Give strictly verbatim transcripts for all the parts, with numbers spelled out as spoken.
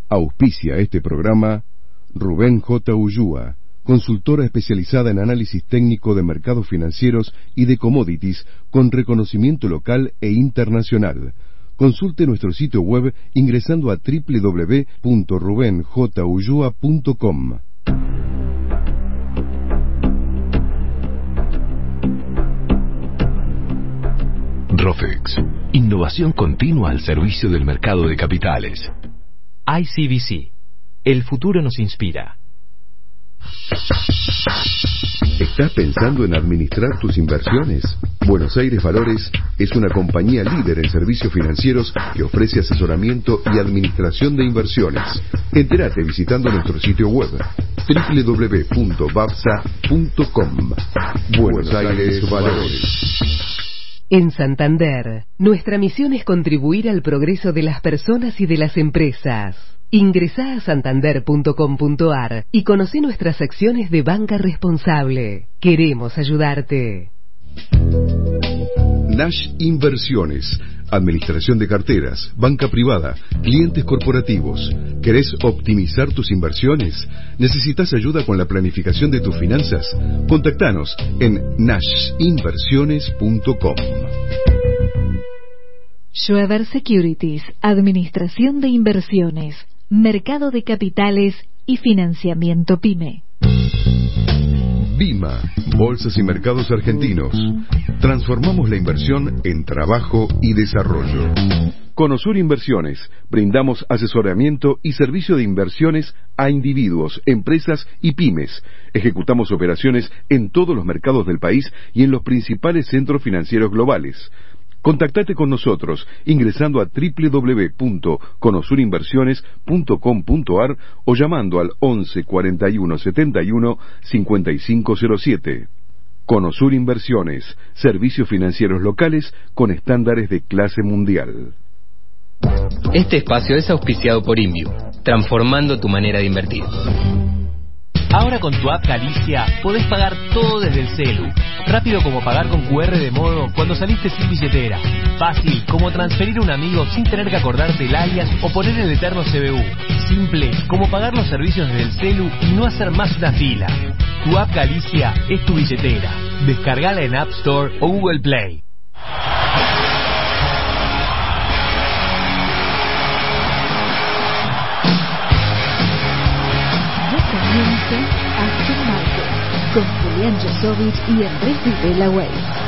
Auspicia este programa Rubén J. Ullúa, consultora especializada en análisis técnico de mercados financieros y de commodities con reconocimiento local e internacional. Consulte nuestro sitio web ingresando a doble u doble u doble u punto rubén j ullúa punto com. Rofex, innovación continua al servicio del mercado de capitales. I C B C, el futuro nos inspira. ¿Estás pensando en administrar tus inversiones? Buenos Aires Valores es una compañía líder en servicios financieros que ofrece asesoramiento y administración de inversiones. Entérate visitando nuestro sitio web doble u doble u doble u punto babsa punto com. Buenos Aires Valores. En Santander, nuestra misión es contribuir al progreso de las personas y de las empresas. Ingresá a santander punto com punto ar y conoce nuestras acciones de banca responsable. Queremos ayudarte. Nash Inversiones, administración de carteras, banca privada, clientes corporativos. ¿Querés optimizar tus inversiones? ¿Necesitas ayuda con la planificación de tus finanzas? Contactanos en nash inversiones punto com. Schroeder Securities, administración de inversiones, mercado de capitales y financiamiento PYME. Bima, Bolsas y Mercados Argentinos. Transformamos la inversión en trabajo y desarrollo. Conosur Inversiones. Brindamos asesoramiento y servicio de inversiones a individuos, empresas y pymes. Ejecutamos operaciones en todos los mercados del país y en los principales centros financieros globales. Contactate con nosotros ingresando a doble u doble u doble u punto conosur inversiones punto com punto ar o llamando al once cuarenta y uno setenta y uno cincuenta y cinco cero siete. Conosur Inversiones, servicios financieros locales con estándares de clase mundial. Este espacio es auspiciado por Inviu, transformando tu manera de invertir. Ahora con tu app Galicia podés pagar todo desde el celu. Rápido como pagar con Q R de modo cuando saliste sin billetera. Fácil como transferir a un amigo sin tener que acordarte el alias o poner el eterno C B U. Simple como pagar los servicios desde el celu y no hacer más una fila. Tu app Galicia es tu billetera. Descargala en App Store o Google Play. Aftermarket con Julián Josovich y Andrés Videla Weiss.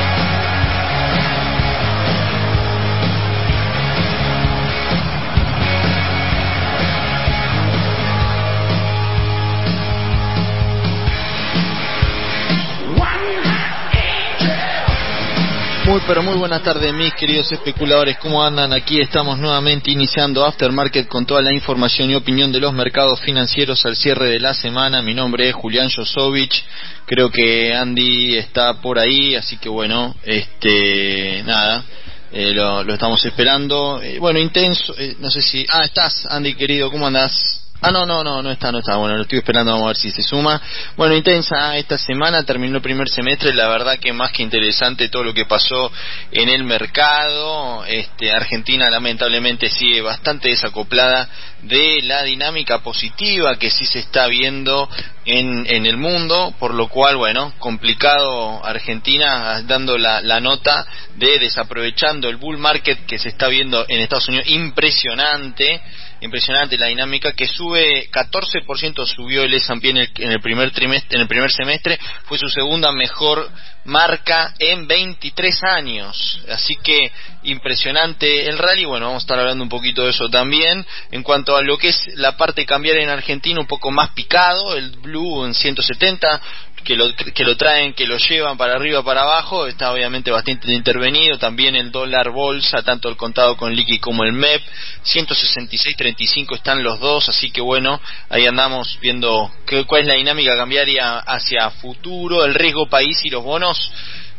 Muy pero muy buenas tardes mis queridos especuladores, ¿cómo andan? Aquí estamos nuevamente iniciando Aftermarket con toda la información y opinión de los mercados financieros al cierre de la semana. Mi nombre es Julián Josovich, creo que Andy está por ahí, así que bueno, este nada, eh, lo, lo estamos esperando. Eh, bueno, intenso, eh, no sé si... Ah, estás Andy querido, ¿cómo andás? Ah, no, no, no, no está, no está. Bueno, lo estoy esperando, vamos a ver si se suma. Bueno, intensa esta semana, terminó el primer semestre, la verdad que más que interesante todo lo que pasó en el mercado. Este, Argentina lamentablemente sigue bastante desacoplada de la dinámica positiva que sí se está viendo en, en el mundo, por lo cual, bueno, complicado Argentina dando la, la nota de desaprovechando el bull market que se está viendo en Estados Unidos, impresionante. Impresionante la dinámica que sube catorce por ciento subió el S and P en el, en el primer trimestre, en el primer semestre, fue su segunda mejor marca en veintitrés años, así que impresionante el rally. Bueno, vamos a estar hablando un poquito de eso también. En cuanto a lo que es la parte cambiaria en Argentina, un poco más picado, el blue en ciento setenta, que lo, que lo traen, que lo llevan para arriba, para abajo, está obviamente bastante intervenido. También el dólar bolsa, tanto el contado con liqui como el M E P, ciento sesenta y seis treinta y cinco están los dos, así que bueno, ahí andamos viendo que, cuál es la dinámica cambiaria hacia futuro, el riesgo país y los bonos.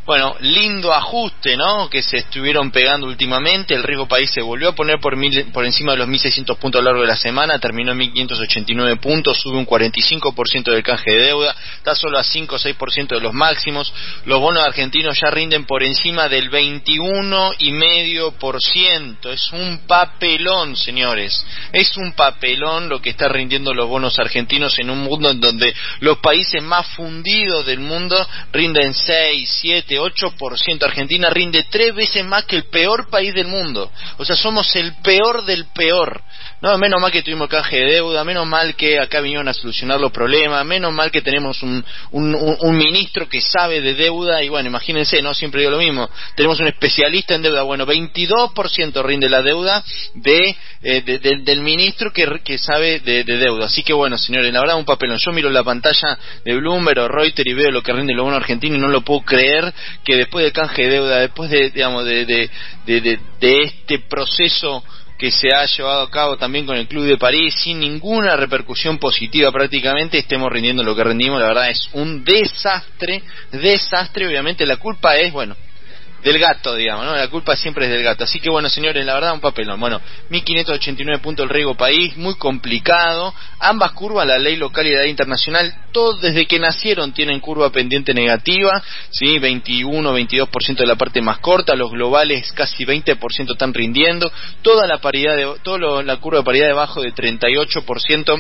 Bueno, lindo ajuste, ¿no?, que se estuvieron pegando últimamente. El riesgo país se volvió a poner por, mil, por encima de los mil seiscientos puntos a lo largo de la semana, terminó en mil quinientos ochenta y nueve puntos, sube un cuarenta y cinco por ciento del canje de deuda, está solo a cinco o seis por ciento de los máximos. Los bonos argentinos ya rinden por encima del veintiuno coma cinco por ciento. Es un papelón, señores, es un papelón lo que está rindiendo los bonos argentinos en un mundo en donde los países más fundidos del mundo rinden seis, siete, ocho por ciento. Argentina rinde tres veces más que el peor país del mundo. O sea, somos el peor del peor. No, menos mal que tuvimos canje de deuda, menos mal que acá vinieron a solucionar los problemas, menos mal que tenemos un, un, un, un ministro que sabe de deuda. Y bueno, imagínense, no siempre digo lo mismo, tenemos un especialista en deuda. Bueno, veintidós por ciento rinde la deuda de, eh, de, de del ministro que, que sabe de, de deuda. Así que bueno, señores, la verdad un papelón. Yo miro la pantalla de Bloomberg o Reuters y veo lo que rinde el bono argentino y no lo puedo creer, que después del canje de deuda, después de, digamos, de, de, de, de, de este proceso que se ha llevado a cabo también con el Club de París, sin ninguna repercusión positiva prácticamente, estemos rindiendo lo que rendimos. La verdad es un desastre, desastre. Obviamente la culpa es, bueno, del gato, digamos, ¿no? La culpa siempre es del gato. Así que bueno, señores, la verdad un papelón. Bueno, mil quinientos ochenta y nueve puntos el riesgo país, muy complicado. Ambas curvas, la ley local y la ley internacional, todos desde que nacieron tienen curva pendiente negativa, sí, veintiuno, veintidós por ciento de la parte más corta, los globales casi veinte por ciento están rindiendo, toda la paridad de, toda la curva de paridad debajo de treinta y ocho por ciento,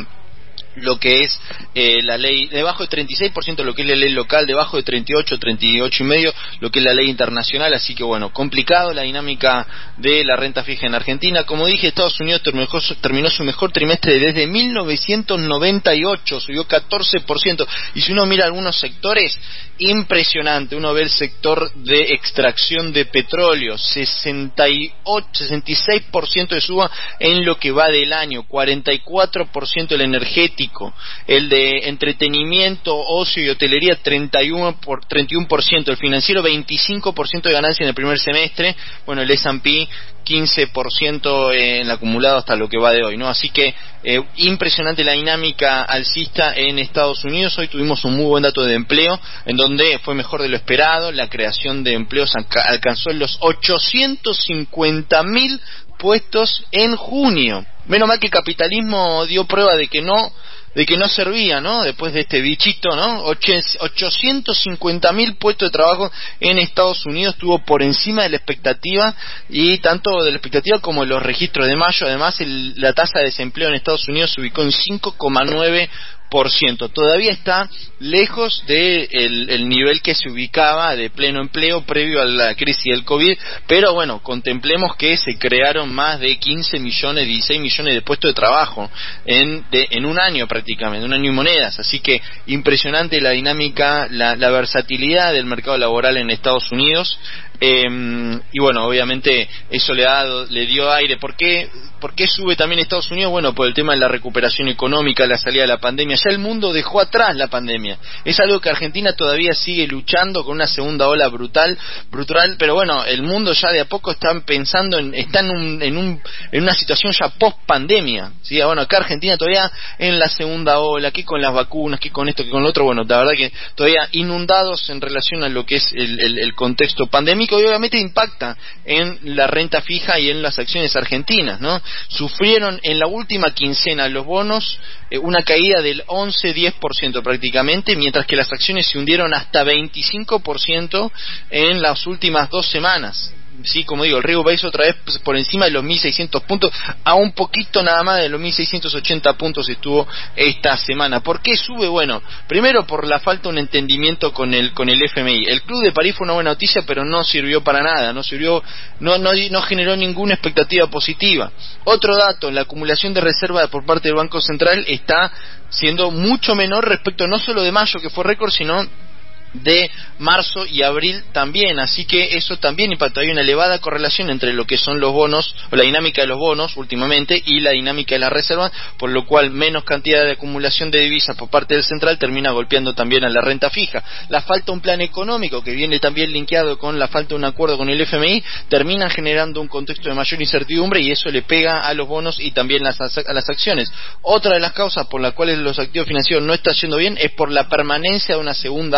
lo que es eh, la ley, debajo de treinta y seis por ciento lo que es la ley local, debajo de treinta y ocho, treinta y ocho y medio lo que es la ley internacional. Así que bueno, complicado la dinámica de la renta fija en Argentina. Como dije, Estados Unidos terminó, terminó su mejor trimestre desde mil novecientos noventa y ocho, subió catorce por ciento, y si uno mira algunos sectores, impresionante. Uno ve el sector de extracción de petróleo, sesenta y ocho, sesenta y seis por ciento de suba en lo que va del año, cuarenta y cuatro por ciento el energético, el de entretenimiento, ocio y hotelería treinta y uno por ciento, el financiero veinticinco por ciento de ganancia en el primer semestre. Bueno, el ese and pe quince por ciento en el acumulado hasta lo que va de hoy, ¿no? Así que eh, impresionante la dinámica alcista en Estados Unidos. Hoy tuvimos un muy buen dato de empleo, en donde fue mejor de lo esperado. La creación de empleos alcanzó los ochocientos cincuenta mil puestos en junio. Menos mal que el capitalismo dio prueba de que no de que no servía, ¿no? Después de este bichito, ¿no? ochocientos cincuenta mil puestos de trabajo en Estados Unidos, estuvo por encima de la expectativa, y tanto de la expectativa como de los registros de mayo. Además, el, la tasa de desempleo en Estados Unidos se ubicó en cinco coma nueve por ciento. Todavía está lejos del de el nivel que se ubicaba de pleno empleo previo a la crisis del COVID, pero bueno, contemplemos que se crearon más de quince millones, dieciséis millones de puestos de trabajo en, de, en un año prácticamente, un año y monedas. Así que impresionante la dinámica, la, la versatilidad del mercado laboral en Estados Unidos. Eh, y bueno, obviamente eso le, ha dado, le dio aire. ¿Por qué, ¿Por qué sube también Estados Unidos? Bueno, por el tema de la recuperación económica, la salida de la pandemia. Ya el mundo dejó atrás la pandemia. Es algo que Argentina todavía sigue luchando con una segunda ola brutal, brutal, pero bueno, el mundo ya de a poco está pensando en, está en, un, en, un, en una situación ya post pandemia, ¿sí? Bueno, acá Argentina todavía en la segunda ola, que con las vacunas, que con esto, que con lo otro. Bueno, la verdad que todavía inundados en relación a lo que es el, el, el contexto pandémico, y obviamente impacta en la renta fija y en las acciones argentinas, ¿no? Sufrieron en la última quincena los bonos eh, una caída del once a diez por ciento prácticamente, mientras que las acciones se hundieron hasta veinticinco por ciento en las últimas dos semanas. Sí, como digo, el riesgo país otra vez por encima de los mil seiscientos puntos, a un poquito nada más de los mil seiscientos ochenta puntos estuvo esta semana. ¿Por qué sube? Bueno, primero por la falta de un entendimiento con el con el F M I. El Club de París fue una buena noticia, pero no sirvió para nada, no sirvió, no no no generó ninguna expectativa positiva. Otro dato, la acumulación de reservas por parte del Banco Central está siendo mucho menor respecto no solo de mayo, que fue récord, sino de marzo y abril también. Así que eso también impactó. Hay una elevada correlación entre lo que son los bonos, o la dinámica de los bonos últimamente, y la dinámica de las reservas, por lo cual menos cantidad de acumulación de divisas por parte del central termina golpeando también a la renta fija. La falta de un plan económico, que viene también linkeado con la falta de un acuerdo con el F M I, termina generando un contexto de mayor incertidumbre, y eso le pega a los bonos y también las, a las acciones. Otra de las causas por las cuales los activos financieros no están yendo bien es por la permanencia de una segunda ola,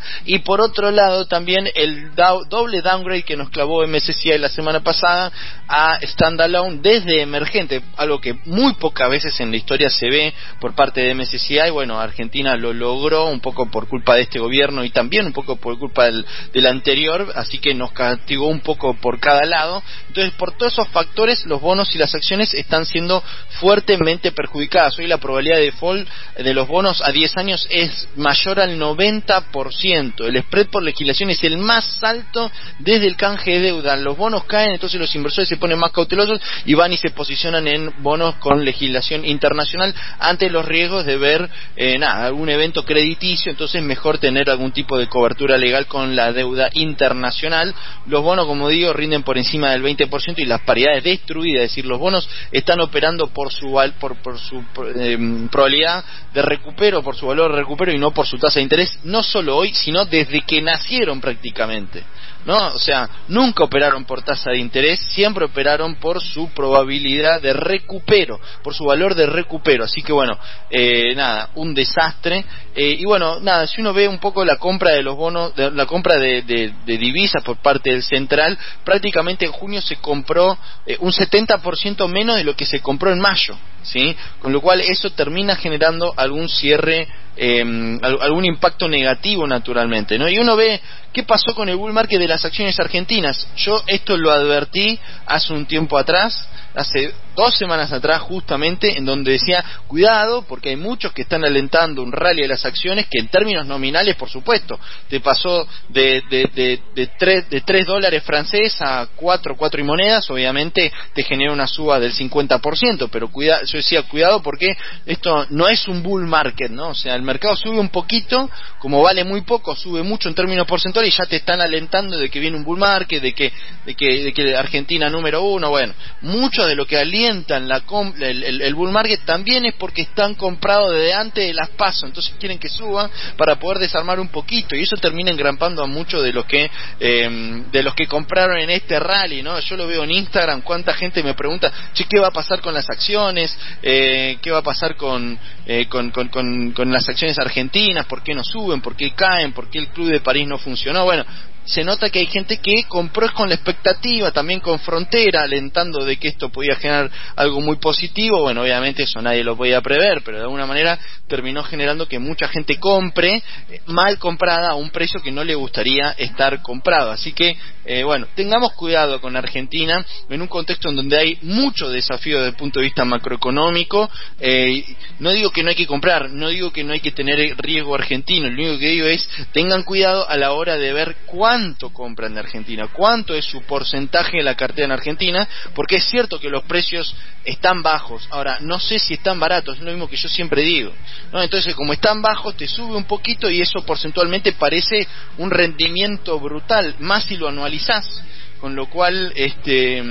y por otro lado también el do- doble downgrade que nos clavó M S C I la semana pasada a standalone desde emergente, algo que muy pocas veces en la historia se ve por parte de M S C I. Bueno, Argentina lo logró un poco por culpa de este gobierno y también un poco por culpa del, del anterior, así que nos castigó un poco por cada lado. Entonces, por todos esos factores, los bonos y las acciones están siendo fuertemente perjudicadas. Hoy la probabilidad de default de los bonos a diez años es mayor al noventa por ciento. El spread por legislación es el más alto desde el canje de deuda. Los bonos caen, entonces los inversores se ponen más cautelosos y van y se posicionan en bonos con legislación internacional ante los riesgos de ver eh, nada, algún evento crediticio. Entonces mejor tener algún tipo de cobertura legal con la deuda internacional. Los bonos, como digo, rinden por encima del veinte por ciento y las paridades destruidas, es decir, los bonos están operando por su por, por su eh, probabilidad de recupero, por su valor de recupero y no por su tasa de interés, no solo hoy, sino desde que nacieron prácticamente, ¿no? O sea, nunca operaron por tasa de interés, siempre operaron por su probabilidad de recupero, por su valor de recupero. Así que bueno, eh, nada, un desastre. Eh, y bueno, nada, si uno ve un poco la compra de los bonos, de, la compra de, de, de divisas por parte del central, prácticamente en junio se compró eh, un setenta por ciento menos de lo que se compró en mayo, ¿sí? Con lo cual eso termina generando algún cierre, eh, algún impacto negativo naturalmente, ¿no? Y uno ve qué pasó con el bull market de las acciones argentinas. Yo esto lo advertí hace un tiempo atrás, hace dos semanas atrás justamente, en donde decía, cuidado, porque hay muchos que están alentando un rally de las acciones que en términos nominales, por supuesto, te pasó de de de, de, tres, de tres dólares francés a cuatro, cuatro y monedas, obviamente te genera una suba del cincuenta por ciento, pero cuida, yo decía, cuidado porque esto no es un bull market, ¿no? O sea, el mercado sube un poquito, como vale muy poco, sube mucho en términos porcentuales y ya te están alentando de que viene un bull market, de que de que, de que Argentina número uno. Bueno, mucho de lo que alientan la el, el, el bull market también es porque están comprados desde antes de las PASO, entonces quieren que suba para poder desarmar un poquito, y eso termina engrampando a muchos de los que eh, de los que compraron en este rally, ¿no? Yo lo veo en Instagram, cuánta gente me pregunta, che, ¿qué va a pasar con las acciones? Eh, ¿qué va a pasar con, eh, con, con, con, con las acciones argentinas? ¿Por qué no suben? ¿Por qué caen? ¿Por qué el Club de París no funcionó? Bueno, se nota que hay gente que compró con la expectativa, también con Frontera, alentando de que esto podía generar algo muy positivo. Bueno, obviamente eso nadie lo podía prever, pero de alguna manera terminó generando que mucha gente compre mal comprada a un precio que no le gustaría estar comprado. Así que, eh, bueno, tengamos cuidado con Argentina en un contexto en donde hay mucho desafío desde el punto de vista macroeconómico. Eh, no digo que no hay que comprar, no digo que no hay que tener riesgo argentino, lo único que digo es tengan cuidado a la hora de ver cuánto cuánto compran de Argentina, cuánto es su porcentaje de la cartera en Argentina, porque es cierto que los precios están bajos. Ahora, no sé si están baratos, es lo mismo que yo siempre digo, ¿no? Entonces, como están bajos, te sube un poquito y eso porcentualmente parece un rendimiento brutal, más si lo anualizás, con lo cual, este...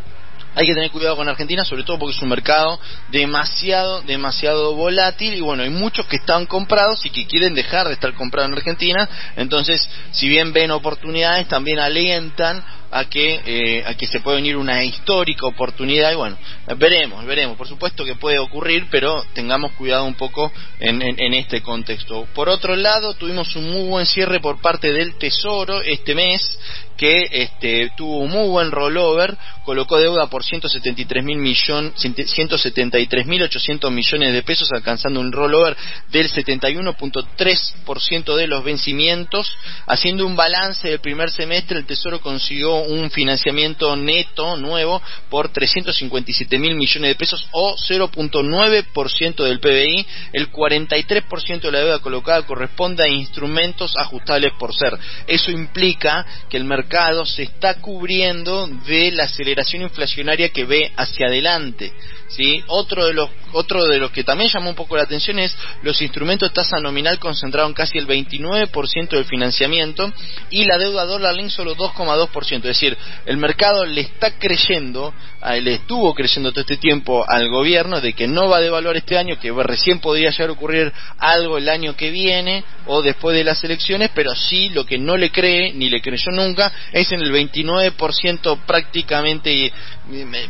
hay que tener cuidado con Argentina, sobre todo porque es un mercado demasiado, demasiado volátil, y bueno, hay muchos que están comprados y que quieren dejar de estar comprados en Argentina. Entonces, si bien ven oportunidades, también alientan a que eh, a que se puede venir una histórica oportunidad, y bueno, veremos, veremos, por supuesto que puede ocurrir, pero tengamos cuidado un poco en, en, en este contexto. Por otro lado, tuvimos un muy buen cierre por parte del Tesoro este mes, que este, tuvo un muy buen rollover, colocó deuda por ciento setenta y tres mil millones, ciento setenta y tres mil ochocientos millones de pesos, alcanzando un rollover del setenta y uno punto tres por ciento de los vencimientos. Haciendo un balance del primer semestre, el Tesoro consiguió un financiamiento neto nuevo por trescientos cincuenta y siete mil millones de pesos, o cero punto nueve por ciento del P B I. El cuarenta y tres por ciento de la deuda colocada corresponde a instrumentos ajustables por ser. Eso implica que el mercado se está cubriendo de la aceleración inflacionaria que ve hacia adelante, ¿sí? Otro de los otro de los que también llamó un poco la atención es los instrumentos de tasa nominal concentraron casi el veintinueve por ciento del financiamiento, y la deuda dólar link solo dos coma dos por ciento. Es decir, el mercado le está creyendo, le estuvo creyendo todo este tiempo al gobierno de que no va a devaluar este año, que recién podría llegar a ocurrir algo el año que viene o después de las elecciones, pero sí lo que no le cree, ni le creyó nunca, es en el veintinueve por ciento prácticamente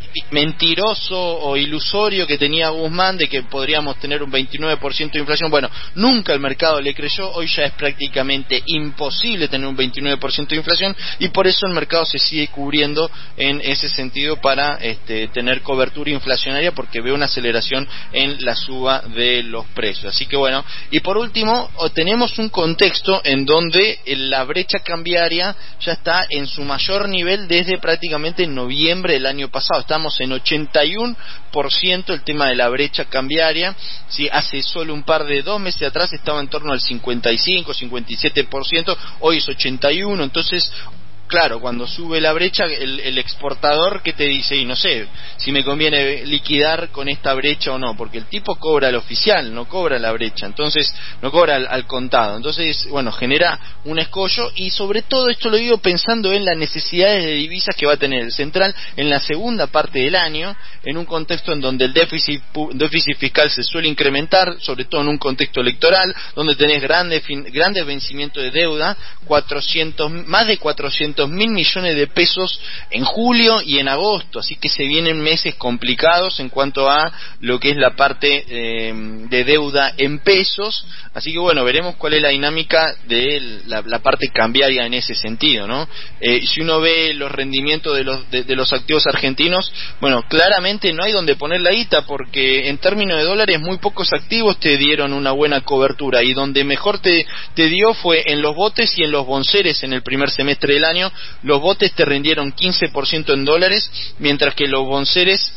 mentiroso o ilusorio que tenía Guzmán de que podríamos tener un veintinueve por ciento de inflación. Bueno, nunca el mercado le creyó, hoy ya es prácticamente imposible tener un veintinueve por ciento de inflación y por eso el mercado se sigue cubriendo en ese sentido para este, tener cobertura inflacionaria, porque ve una aceleración en la suba de los precios. Así que bueno, y por último tenemos un contexto en donde la brecha cambiaria ya está en su mayor nivel desde prácticamente noviembre del año pasado. Estamos en ochenta y uno por ciento el tema de la brecha cambiaria. ¿Sí? Hace solo un par de dos meses atrás estaba en torno al cincuenta y cinco, cincuenta y siete por ciento, hoy es ochenta y uno. Entonces, claro, cuando sube la brecha, el, el exportador que te dice, y no sé, si me conviene liquidar con esta brecha o no, porque el tipo cobra al oficial, no cobra la brecha, entonces no cobra al, al contado, entonces, bueno, genera un escollo, y sobre todo esto lo digo pensando en las necesidades de divisas que va a tener el central en la segunda parte del año, en un contexto en donde el déficit, déficit fiscal se suele incrementar, sobre todo en un contexto electoral, donde tenés grandes, grandes vencimientos de deuda, cuatrocientos, más de cuatrocientos mil millones de pesos en julio y en agosto, así que se vienen meses complicados en cuanto a lo que es la parte eh, de deuda en pesos, así que bueno, veremos cuál es la dinámica de la, la parte cambiaria en ese sentido, ¿no? Eh, si uno ve los rendimientos de los, de, de los activos argentinos, bueno, claramente no hay donde poner la guita, porque en términos de dólares muy pocos activos te dieron una buena cobertura, y donde mejor te, te dio fue en los botes y en los bonceres en el primer semestre del año. Los botes te rindieron quince por ciento en dólares, mientras que los bonceres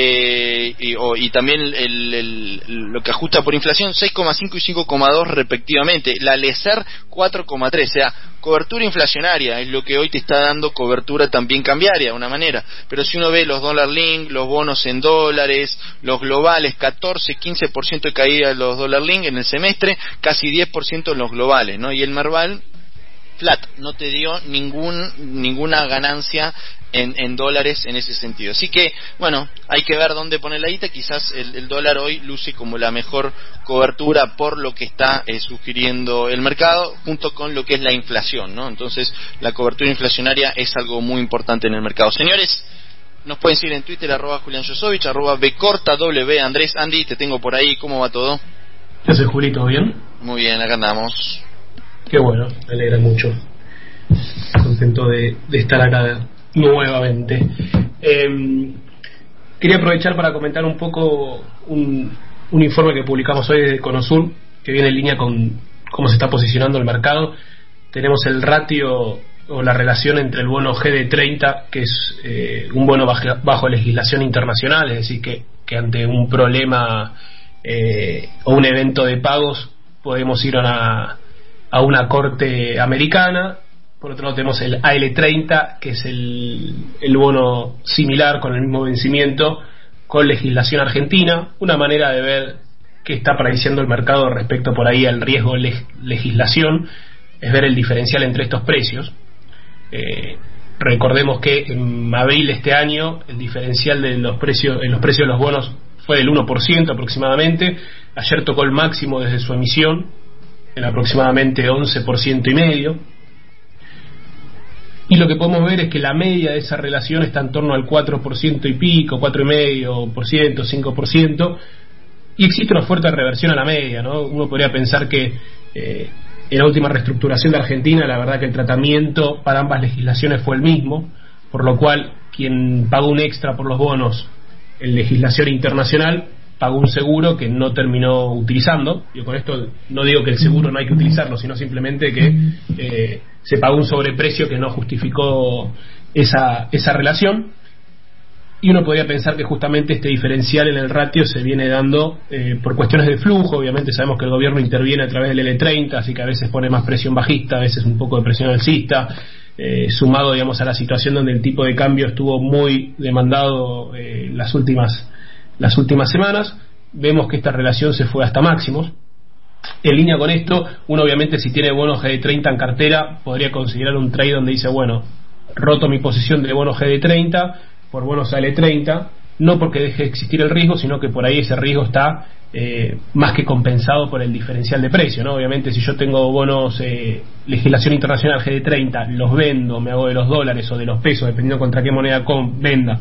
eh, y, o, y también el, el, el, lo que ajusta por inflación seis coma cinco y cinco coma dos respectivamente. La LECER cuatro coma tres, o sea, cobertura inflacionaria es lo que hoy te está dando cobertura también cambiaria de una manera, pero si uno ve los dólar link, los bonos en dólares, los globales, catorce, quince por ciento de caída de los dólar link en el semestre, casi diez por ciento en los globales, ¿no? Y el Merval flat, no te dio ningún ninguna ganancia en, en dólares en ese sentido. Así que, bueno, hay que ver dónde poner la guita. Quizás el, el dólar hoy luce como la mejor cobertura por lo que está eh, sugiriendo el mercado, junto con lo que es la inflación, ¿no? Entonces, la cobertura inflacionaria es algo muy importante en el mercado. Señores, nos pueden seguir en Twitter, arroba Julián Josovich, arroba Bcorta, W, Andrés, Andy, te tengo por ahí. ¿Cómo va todo? ¿Qué haces, Julito? ¿Bien? Muy bien, acá andamos. Qué bueno, me alegra mucho. Contento de, de estar acá nuevamente. Eh, quería aprovechar para comentar un poco un, un informe que publicamos hoy de Conosur, que viene en línea con cómo se está posicionando el mercado. Tenemos el ratio o la relación entre el bono G D treinta, que es eh, un bono bajo, bajo legislación internacional, es decir, que, que ante un problema eh, o un evento de pagos podemos ir a una a una corte americana. Por otro lado tenemos el A L treinta, que es el, el bono similar con el mismo vencimiento con legislación argentina. Una manera de ver qué está prediciendo el mercado respecto por ahí al riesgo de leg- legislación es ver el diferencial entre estos precios. Eh, recordemos que en abril de este año el diferencial de los precios en los precios de los bonos fue del uno por ciento aproximadamente. Ayer tocó el máximo desde su emisión en aproximadamente once por ciento y medio, y lo que podemos ver es que la media de esa relación está en torno al cuatro por ciento y pico, cuatro coma cinco por ciento, cinco por ciento, y existe una fuerte reversión a la media, ¿no? Uno podría pensar que eh, en la última reestructuración de Argentina, la verdad que el tratamiento para ambas legislaciones fue el mismo, por lo cual quien pagó un extra por los bonos en legislación internacional pagó un seguro que no terminó utilizando. Yo con esto no digo que el seguro no hay que utilizarlo, sino simplemente que eh, se pagó un sobreprecio que no justificó esa, esa relación. Y uno podría pensar que justamente este diferencial en el ratio se viene dando eh, por cuestiones de flujo. Obviamente sabemos que el gobierno interviene a través del L treinta, así que a veces pone más presión bajista, a veces un poco de presión alcista, eh, sumado, digamos, a la situación donde el tipo de cambio estuvo muy demandado eh, las últimas las últimas semanas. Vemos que esta relación se fue hasta máximos. En línea con esto, uno obviamente, si tiene bonos G D treinta en cartera, podría considerar un trade donde dice, bueno, roto mi posición de bonos G D treinta por bonos A L treinta, no porque deje de existir el riesgo, sino que por ahí ese riesgo está eh, más que compensado por el diferencial de precio, ¿no? Obviamente, si yo tengo bonos eh, legislación internacional G D treinta, los vendo, me hago de los dólares o de los pesos, dependiendo contra qué moneda con, venda,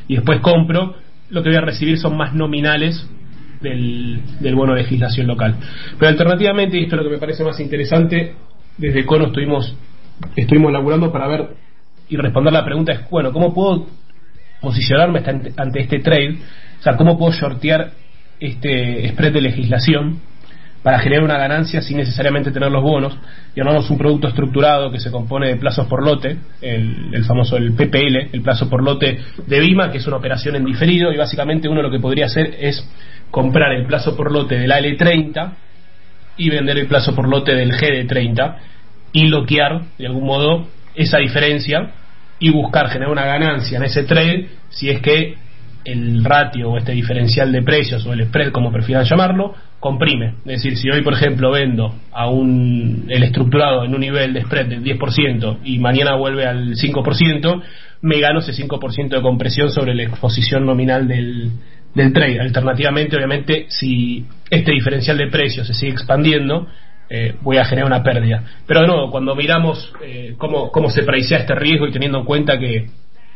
y después compro, lo que voy a recibir son más nominales del, del bono de legislación local. Pero alternativamente, y esto es lo que me parece más interesante, desde Cono estuvimos estuvimos laburando para ver y responder la pregunta es, bueno, ¿cómo puedo posicionarme ante, ante este trade? O sea, ¿cómo puedo shortear este spread de legislación para generar una ganancia sin necesariamente tener los bonos? Y armamos un producto estructurado que se compone de plazos por lote, el, el famoso el P P L, el plazo por lote de BIMA, que es una operación en diferido, y básicamente uno lo que podría hacer es comprar el plazo por lote del A L treinta y vender el plazo por lote del G D treinta y bloquear de algún modo esa diferencia y buscar generar una ganancia en ese trade si es que el ratio o este diferencial de precios o el spread, como prefieran llamarlo, comprime. Es decir, si hoy por ejemplo vendo a un el estructurado en un nivel de spread del diez por ciento y mañana vuelve al cinco por ciento, me gano ese cinco por ciento de compresión sobre la exposición nominal del, del trade. Alternativamente, obviamente, si este diferencial de precios se sigue expandiendo, Eh, voy a generar una pérdida. Pero de nuevo, cuando miramos eh, cómo, cómo se pricea este riesgo y teniendo en cuenta que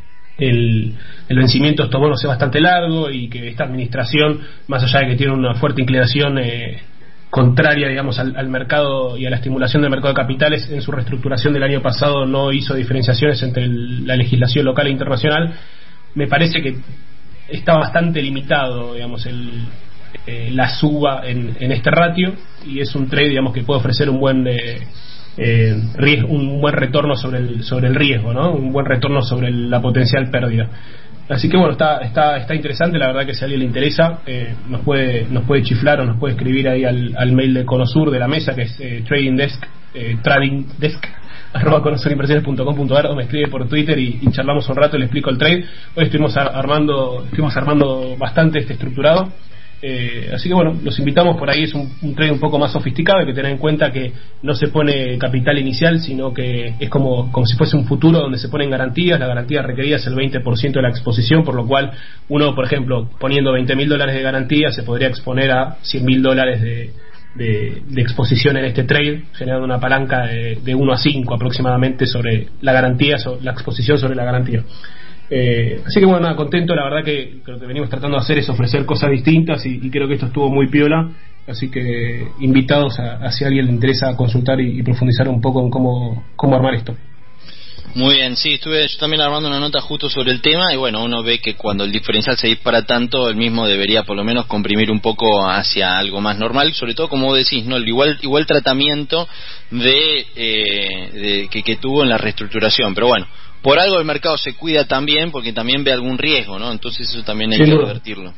el, el vencimiento de estos bonos es bastante largo y que esta administración, más allá de que tiene una fuerte inclinación eh, contraria, digamos, al, al mercado y a la estimulación del mercado de capitales, en su reestructuración del año pasado no hizo diferenciaciones entre el, la legislación local e internacional, me parece que está bastante limitado, digamos, el Eh, la suba en, en este ratio, y es un trade, digamos, que puede ofrecer un buen eh, eh, riesgo, un buen retorno sobre el sobre el riesgo, ¿no? Un buen retorno sobre el, la potencial pérdida. Así que bueno, está está está interesante. La verdad que si a alguien le interesa, eh, nos puede nos puede chiflar o nos puede escribir ahí al, al mail de Conosur de la mesa, que es eh, trading desk eh, trading desk arroba conosurinversiones punto com punto a r, o me escribe por Twitter y, y charlamos un rato y le explico el trade. Hoy estuvimos armando estuvimos armando bastante este estructurado. Eh, así que bueno, los invitamos. Por ahí es un, un trade un poco más sofisticado, hay que tener en cuenta que no se pone capital inicial, sino que es como, como si fuese un futuro donde se ponen garantías. La garantía requerida es el veinte por ciento de la exposición, por lo cual uno, por ejemplo, poniendo veinte mil dólares de garantía, se podría exponer a cien mil dólares de, de, de exposición en este trade, generando una palanca de, de uno a cinco aproximadamente sobre la garantía, sobre la exposición sobre la garantía. Eh, así que bueno, nada, contento. La verdad que lo que venimos tratando de hacer es ofrecer cosas distintas y, y creo que esto estuvo muy piola. Así que invitados a, a si a alguien le interesa consultar y, y profundizar un poco en cómo, cómo armar esto. Muy bien, sí, estuve yo también armando una nota justo sobre el tema, y bueno, uno ve que cuando el diferencial se dispara tanto, el mismo debería por lo menos comprimir un poco hacia algo más normal, sobre todo como vos decís, ¿no? El igual igual tratamiento de, eh, de que, que tuvo en la reestructuración, pero bueno, por algo el mercado se cuida también, porque también ve algún riesgo, ¿no? Entonces eso también hay sí, que no. advertirlo.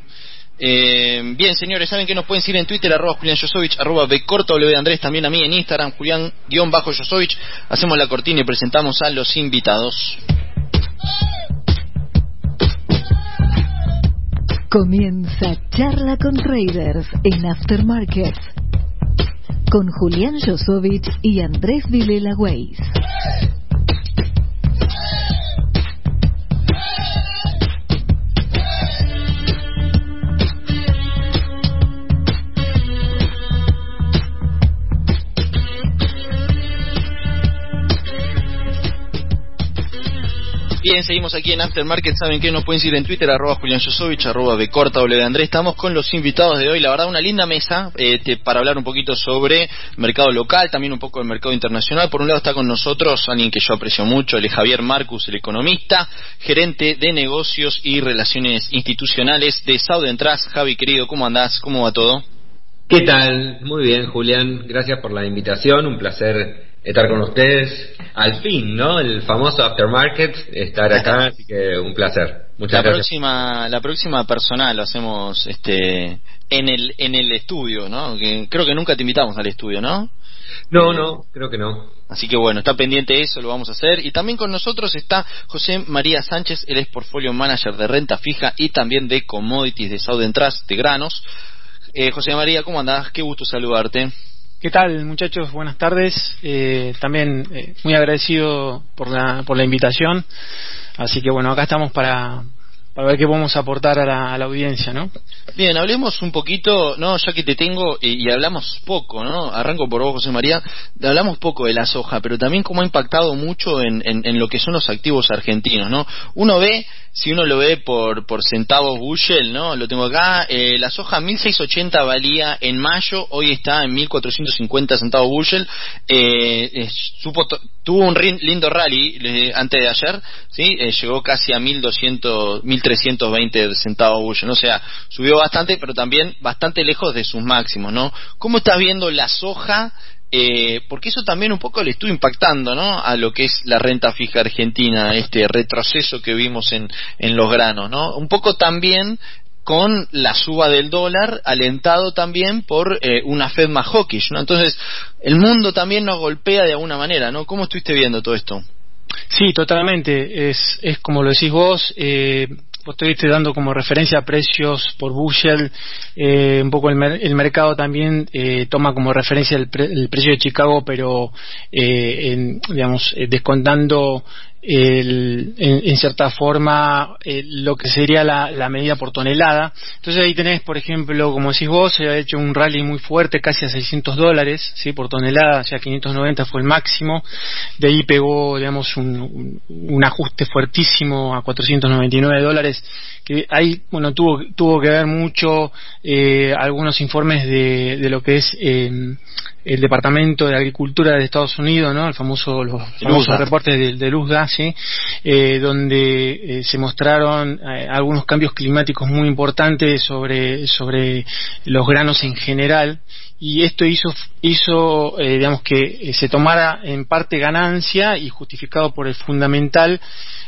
Eh, bien, señores, saben que nos pueden seguir en Twitter, arroba Julián Josovich, arroba Bcorta, W Andrés, también a mí en Instagram, Julián-Josovich. Hacemos la cortina y presentamos a los invitados. Comienza Charla con Traders en Aftermarket con Julián Josovich y Andrés Vilela Weiss. Bien, seguimos aquí en Aftermarket. Saben que nos pueden seguir en Twitter, arroba Julián Josovich, arroba Bcorta, W Andrés. Estamos con los invitados de hoy. La verdad, una linda mesa eh, te, para hablar un poquito sobre mercado local, también un poco del mercado internacional. Por un lado está con nosotros alguien que yo aprecio mucho, el Javier Marcus, el economista, gerente de negocios y relaciones institucionales de Southern Trust. Javi, querido, ¿cómo andás? ¿Cómo va todo? ¿Qué tal? Muy bien, Julián. Gracias por la invitación. Un placer estar con ustedes. Al fin, ¿no? El famoso Aftermarket, estar acá, así que un placer. Muchas la gracias. próxima la próxima personal lo hacemos este en el en el estudio, ¿no? Que creo que nunca te invitamos al estudio, ¿no? No, no, creo que no. Así que bueno, está pendiente eso, lo vamos a hacer. Y también con nosotros está José María Sánchez, él es Portfolio Manager de renta fija y también de commodities de Southern Trust, de granos. Eh, José María, ¿cómo andás? Qué gusto saludarte. ¿Qué tal, muchachos? Buenas tardes. Eh, también eh, muy agradecido por la por la invitación. Así que bueno, acá estamos para para ver qué podemos aportar a la, a la audiencia, ¿no? Bien, hablemos un poquito, no, ya que te tengo, y, y hablamos poco, ¿no? Arranco por vos, José María, hablamos poco de la soja, pero también cómo ha impactado mucho en, en, en lo que son los activos argentinos, ¿no? Uno ve, si uno lo ve por, por centavos bushel, ¿no? Lo tengo acá, eh, la soja mil seiscientos ochenta valía en mayo, hoy está en mil cuatrocientos cincuenta centavos bushel, eh, eh, supo to, tuvo un lindo rally eh, antes de ayer, ¿sí? Eh, llegó casi a mil doscientos, mil trescientos veinte centavos bushel, ¿no? O sea, subió bastante, pero también bastante lejos de sus máximos, ¿no? ¿Cómo estás viendo la soja? Eh, porque eso también un poco le estuvo impactando, ¿no? A lo que es la renta fija argentina, este retroceso que vimos en, en los granos, ¿no? Un poco también con la suba del dólar, alentado también por eh, una Fed más hawkish, ¿no? Entonces, el mundo también nos golpea de alguna manera, ¿no? ¿Cómo estuviste viendo todo esto? Sí, totalmente. Es, es como lo decís vos, eh, vos estuviste dando como referencia a precios por bushel, eh, un poco el, mer- el mercado también eh, toma como referencia el, pre- el precio de Chicago, pero eh, en, digamos, eh, descontando el, en, en cierta forma eh, lo que sería la, la medida por tonelada. Entonces ahí tenés, por ejemplo, como decís vos, se ha hecho un rally muy fuerte, casi a seiscientos dólares, ¿sí? Por tonelada, o sea, quinientos noventa fue el máximo. De ahí pegó, digamos, un, un, un ajuste fuertísimo a cuatrocientos noventa y nueve dólares, que ahí, bueno, tuvo tuvo que ver mucho eh, algunos informes de, de lo que es eh, el Departamento de Agricultura de Estados Unidos, ¿no? El famoso, los famosos reportes del de U S D A, ¿sí? Eh, donde eh, se mostraron eh, algunos cambios climáticos muy importantes sobre sobre los granos en general, y esto hizo hizo eh, digamos que eh, se tomara en parte ganancia y justificado por el fundamental,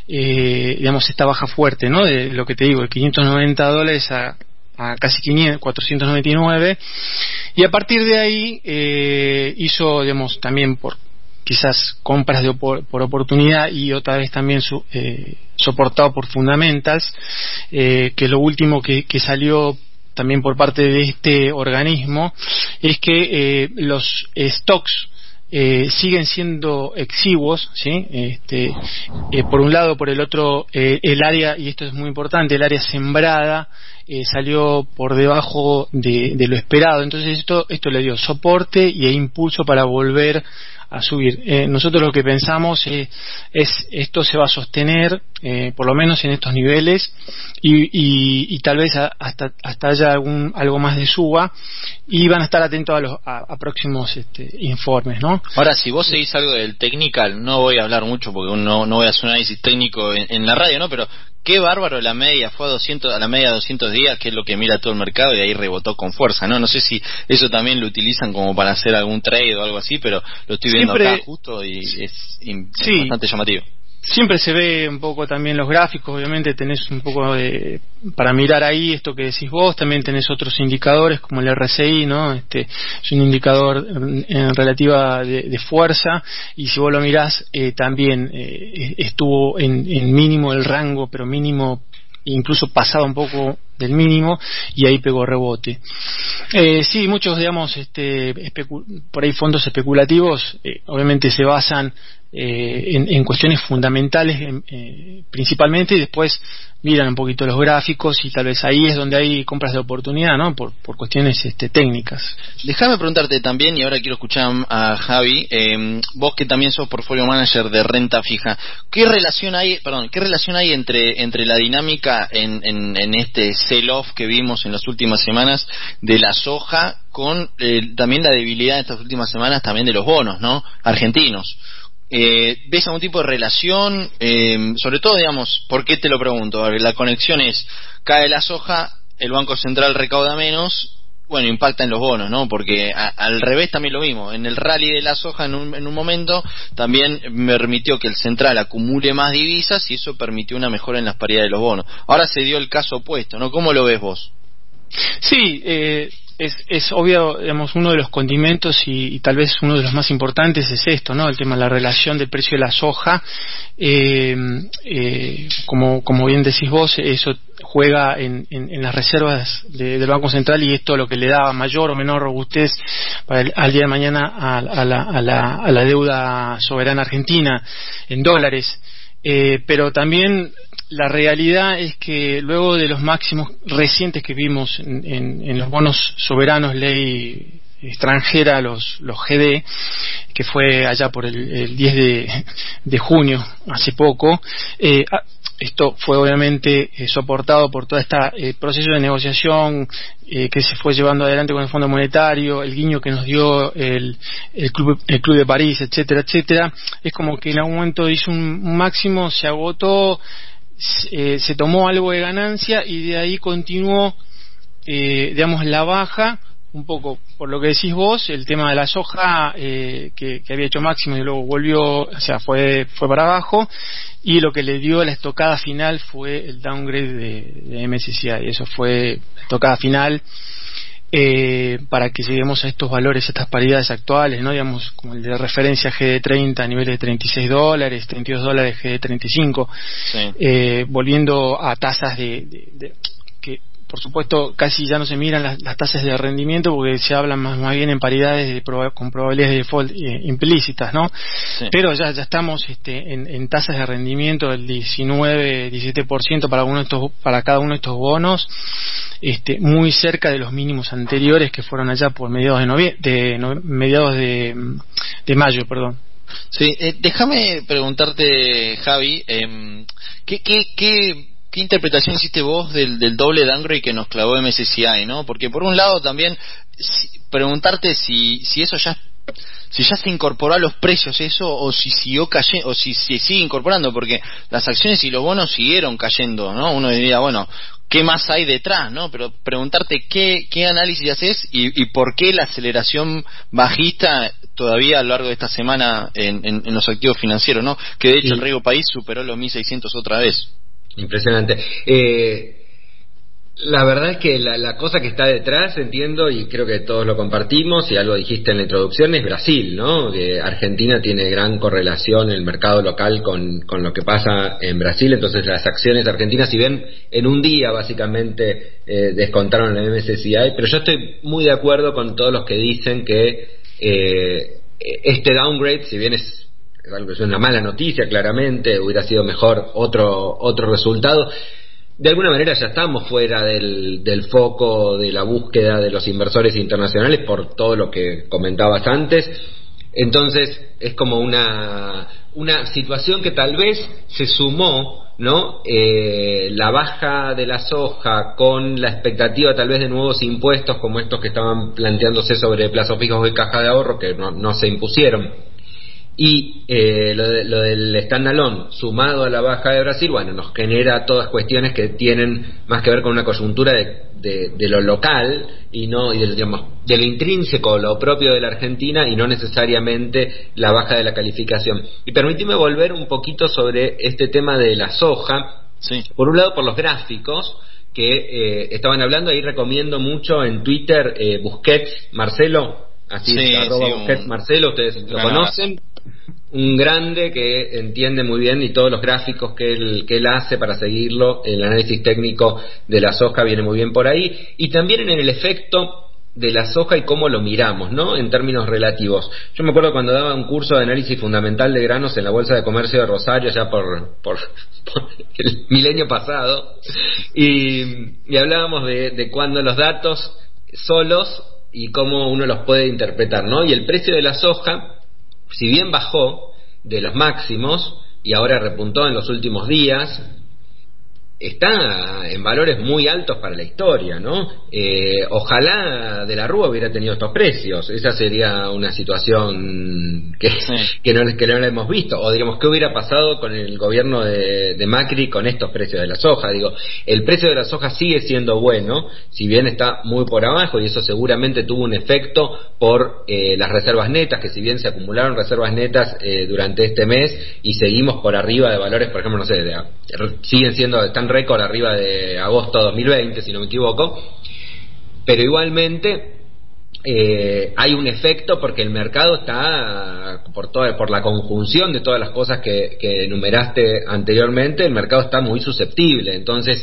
eh, digamos, esta baja fuerte, ¿no? De lo que te digo, de quinientos noventa dólares a a casi quinientos, cuatrocientos noventa y nueve, y a partir de ahí eh, hizo, digamos, también por quizás compras de opor- por oportunidad, y otra vez también su, eh, soportado por fundamentals, eh, que lo último que, que salió también por parte de este organismo es que eh, los stocks Eh, siguen siendo exiguos, ¿sí? Este, eh, por un lado, por el otro, eh, el área, y esto es muy importante, el área sembrada eh, salió por debajo de, de lo esperado. Entonces esto esto le dio soporte y e impulso para volver a subir. Eh, nosotros lo que pensamos eh, es esto se va a sostener, eh, por lo menos en estos niveles, y, y, y tal vez a, hasta hasta haya algún algo más de suba, y van a estar atentos a los a, a próximos este, informes, ¿no? Ahora, si vos seguís algo del technical, no voy a hablar mucho porque no, no voy a hacer un análisis técnico en, en la radio, ¿no? Pero qué bárbaro la media, fue a doscientos, a la media de doscientos días, que es lo que mira todo el mercado, y ahí rebotó con fuerza, ¿no? No sé si eso también lo utilizan como para hacer algún trade o algo así, pero lo estoy viendo Siempre, acá justo y es, in, sí, es bastante llamativo. Siempre se ve un poco también los gráficos, obviamente tenés un poco de, para mirar ahí esto que decís vos, también tenés otros indicadores como el R S I, ¿no? Este es un indicador en, en relativa de, de fuerza, y si vos lo mirás eh, también eh, estuvo en, en mínimo el rango, pero mínimo incluso pasado un poco del mínimo, y ahí pegó rebote. Eh, sí, muchos, digamos, este, especu- por ahí fondos especulativos, eh, obviamente se basan eh, en, en cuestiones fundamentales en, eh, principalmente, y después miran un poquito los gráficos, y tal vez ahí es donde hay compras de oportunidad, ¿no? Por, por cuestiones este, técnicas. Déjame preguntarte también, y ahora quiero escuchar a Javi, eh, vos que también sos portfolio manager de renta fija, ¿qué relación hay, perdón, qué relación hay entre entre la dinámica en, en, en este sell-off que vimos en las últimas semanas de la soja con eh, también la debilidad de estas últimas semanas también de los bonos, ¿no? Argentinos. Eh, ¿Ves algún tipo de relación? Eh, sobre todo, digamos, ¿por qué te lo pregunto? La conexión es, cae la soja, el Banco Central recauda menos, bueno, impacta en los bonos, ¿no? Porque a, al revés también lo vimos. En el rally de la soja, en un, en un momento, también permitió que el central acumule más divisas, y eso permitió una mejora en las paridades de los bonos. Ahora se dio el caso opuesto, ¿no? ¿Cómo lo ves vos? Sí, eh, es, es obvio, digamos, uno de los condimentos y, y tal vez uno de los más importantes es esto, ¿no? El tema de la relación del precio de la soja. Eh, eh, como, como bien decís vos, eso juega en, en, en las reservas de, del Banco Central, y esto lo que le da mayor o menor robustez para el, al día de mañana a, a, la, a, la, a la deuda soberana argentina en dólares. Eh, pero también la realidad es que luego de los máximos recientes que vimos en, en, en los bonos soberanos ley extranjera, los, los G D, que fue allá por el, el diez de junio, hace poco, eh, esto fue obviamente eh, soportado por todo este eh, proceso de negociación eh, que se fue llevando adelante con el Fondo Monetario, el guiño que nos dio el, el, club, el Club de París, etcétera, etcétera. Es como que en algún momento hizo un, un máximo, se agotó, se, eh, se tomó algo de ganancia y de ahí continuó, eh, digamos, la baja. Un poco por lo que decís vos, el tema de la soja eh, que, que había hecho máximo y luego volvió, o sea, fue fue para abajo, y lo que le dio la estocada final fue el downgrade de, de M S C I, eso fue la estocada final eh, para que lleguemos a estos valores, a estas paridades actuales, no, digamos, como el de referencia G D treinta a niveles de treinta y seis dólares, treinta y dos dólares G D treinta y cinco, sí. eh, volviendo a tasas de, de, de que por supuesto casi ya no se miran las, las tasas de rendimiento porque se hablan más, más bien en paridades de proba, con probabilidades de default eh, implícitas, ¿no? Sí. Pero ya ya estamos este, en, en tasas de rendimiento del diecinueve, diecisiete por ciento para uno de estos, para cada uno de estos bonos, este, muy cerca de los mínimos anteriores que fueron allá por mediados de novie- de no, mediados de, de mayo, perdón. Sí, eh, déjame preguntarte, Javi, eh, ¿qué qué qué ¿qué interpretación hiciste vos del, del doble downgrade que nos clavó M S C I, ¿no? Porque por un lado también si, preguntarte si si eso ya si ya se incorporó a los precios eso o si siguió cayendo o si se sigue incorporando, porque las acciones y los bonos siguieron cayendo, ¿no? Uno diría, bueno, ¿qué más hay detrás, no? Pero preguntarte qué qué análisis haces y, y por qué la aceleración bajista todavía a lo largo de esta semana en, en, en los activos financieros, ¿no? Que de hecho sí. El riesgo país superó los mil seiscientos otra vez. Impresionante. Eh, la verdad es que la, la cosa que está detrás, entiendo, y creo que todos lo compartimos, y algo dijiste en la introducción, es Brasil, ¿no? Que Argentina tiene gran correlación en el mercado local con, con lo que pasa en Brasil, entonces las acciones argentinas, si bien en un día básicamente eh, descontaron la M S C I, pero yo estoy muy de acuerdo con todos los que dicen que eh, este downgrade, si bien es es algo que es una mala noticia, claramente hubiera sido mejor otro otro resultado, de alguna manera ya estamos fuera del, del foco de la búsqueda de los inversores internacionales por todo lo que comentabas antes. Entonces es como una una situación que tal vez se sumó, ¿no? Eh, la baja de la soja con la expectativa tal vez de nuevos impuestos como estos que estaban planteándose sobre plazos fijos de caja de ahorro que no, no se impusieron. Y eh, lo, de, lo del standalone sumado a la baja de Brasil, bueno, nos genera todas cuestiones que tienen más que ver con una coyuntura de, de, de lo local y no y de, digamos, de lo intrínseco, lo propio de la Argentina y no necesariamente la baja de la calificación. Y permíteme volver un poquito sobre este tema de la soja. Sí. Por un lado, por los gráficos que eh, estaban hablando, ahí recomiendo mucho en Twitter eh, Busquets Marcelo, así sí, arroba sí, Busquets un... Marcelo, ustedes lo Ganaba. conocen. Un grande que entiende muy bien y todos los gráficos que él, que él hace para seguirlo, el análisis técnico de la soja viene muy bien por ahí, y también en el efecto de la soja y cómo lo miramos, ¿no? En términos relativos. Yo me acuerdo cuando daba un curso de análisis fundamental de granos en la Bolsa de Comercio de Rosario, ya por, por, por el milenio pasado, y, y hablábamos de, de cuando los datos solos y cómo uno los puede interpretar, ¿no? Y el precio de la soja, si bien bajó de los máximos y ahora repuntó en los últimos días, está en valores muy altos para la historia, ¿no? Eh, ojalá De la Rúa hubiera tenido estos precios. Esa sería una situación que, sí. que, no, que no la hemos visto. O digamos, ¿qué hubiera pasado con el gobierno de, de Macri con estos precios de la soja? Digo, el precio de la soja sigue siendo bueno, si bien está muy por abajo, y eso seguramente tuvo un efecto por eh, las reservas netas, que si bien se acumularon reservas netas eh, durante este mes y seguimos por arriba de valores, por ejemplo, no sé, de, siguen siendo tan récord arriba de agosto dos mil veinte, si no me equivoco, pero igualmente eh, hay un efecto porque el mercado está, por toda, por la conjunción de todas las cosas que, que enumeraste anteriormente, el mercado está muy susceptible. Entonces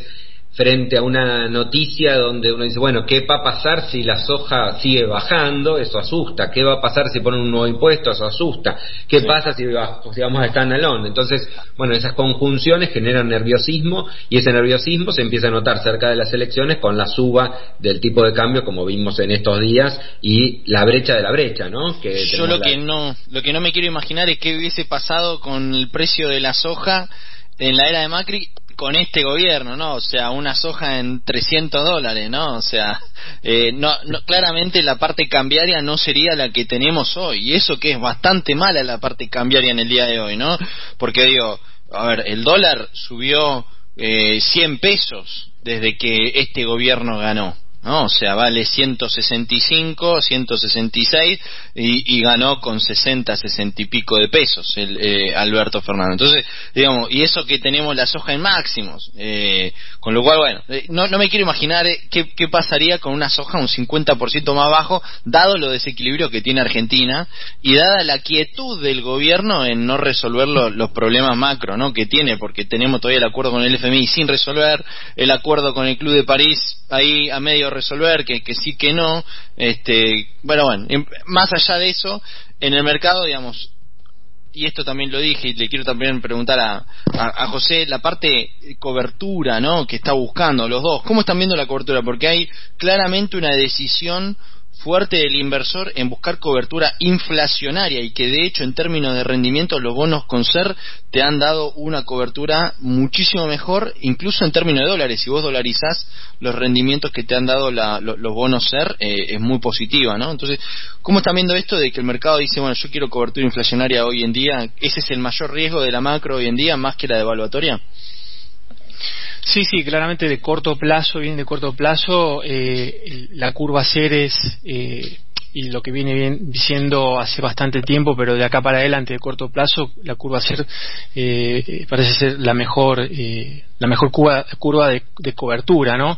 frente a una noticia donde uno dice, bueno, ¿qué va a pasar si la soja sigue bajando? Eso asusta. ¿Qué va a pasar si ponen un nuevo impuesto? Eso asusta. ¿Qué sí. pasa si, si vamos a stand-alone? Entonces, bueno, esas conjunciones generan nerviosismo, y ese nerviosismo se empieza a notar cerca de las elecciones con la suba del tipo de cambio, como vimos en estos días, y la brecha de la brecha, ¿no? Que Yo lo la... que no lo que no me quiero imaginar es qué hubiese pasado con el precio de la soja en la era de Macri con este gobierno, ¿no? O sea, una soja en trescientos dólares, ¿no? O sea, eh, no, no, claramente la parte cambiaria no sería la que tenemos hoy, y eso que es bastante mala la parte cambiaria en el día de hoy, ¿no? Porque digo, a ver, el dólar subió eh, cien pesos desde que este gobierno ganó, ¿no? O sea, vale ciento sesenta y cinco, ciento sesenta y seis y, y ganó con sesenta, sesenta y pico de pesos el eh, Alberto Fernández. Entonces, digamos, y eso que tenemos la soja en máximos, eh, con lo cual, bueno, eh, no, no me quiero imaginar eh, qué, qué pasaría con una soja un cincuenta por ciento más bajo, dado lo desequilibrio que tiene Argentina y dada la quietud del gobierno en no resolver lo, los problemas macro, ¿no? que tiene, porque tenemos todavía el acuerdo con el F M I sin resolver, el acuerdo con el Club de París ahí a medio resolver, que, que sí que no, este, bueno, bueno, más allá de eso, en el mercado, digamos, y esto también lo dije y le quiero también preguntar a, a, a José, la parte cobertura, ¿no? que está buscando los dos, ¿cómo están viendo la cobertura? Porque hay claramente una decisión fuerte del inversor en buscar cobertura inflacionaria, y que de hecho en términos de rendimiento los bonos con S E R te han dado una cobertura muchísimo mejor, incluso en términos de dólares. Si vos dolarizás los rendimientos que te han dado la, los, los bonos S E R, eh, es muy positiva, ¿no? Entonces, ¿cómo están viendo esto de que el mercado dice, bueno, yo quiero cobertura inflacionaria hoy en día? ¿Ese es el mayor riesgo de la macro hoy en día, más que la devaluatoria? Sí, sí, claramente de corto plazo, bien de corto plazo, eh, la curva C E R es, eh, y lo que viene bien diciendo hace bastante tiempo, pero de acá para adelante de corto plazo, la curva C E R eh, parece ser la mejor, eh, la mejor curva, curva de, de cobertura, ¿no?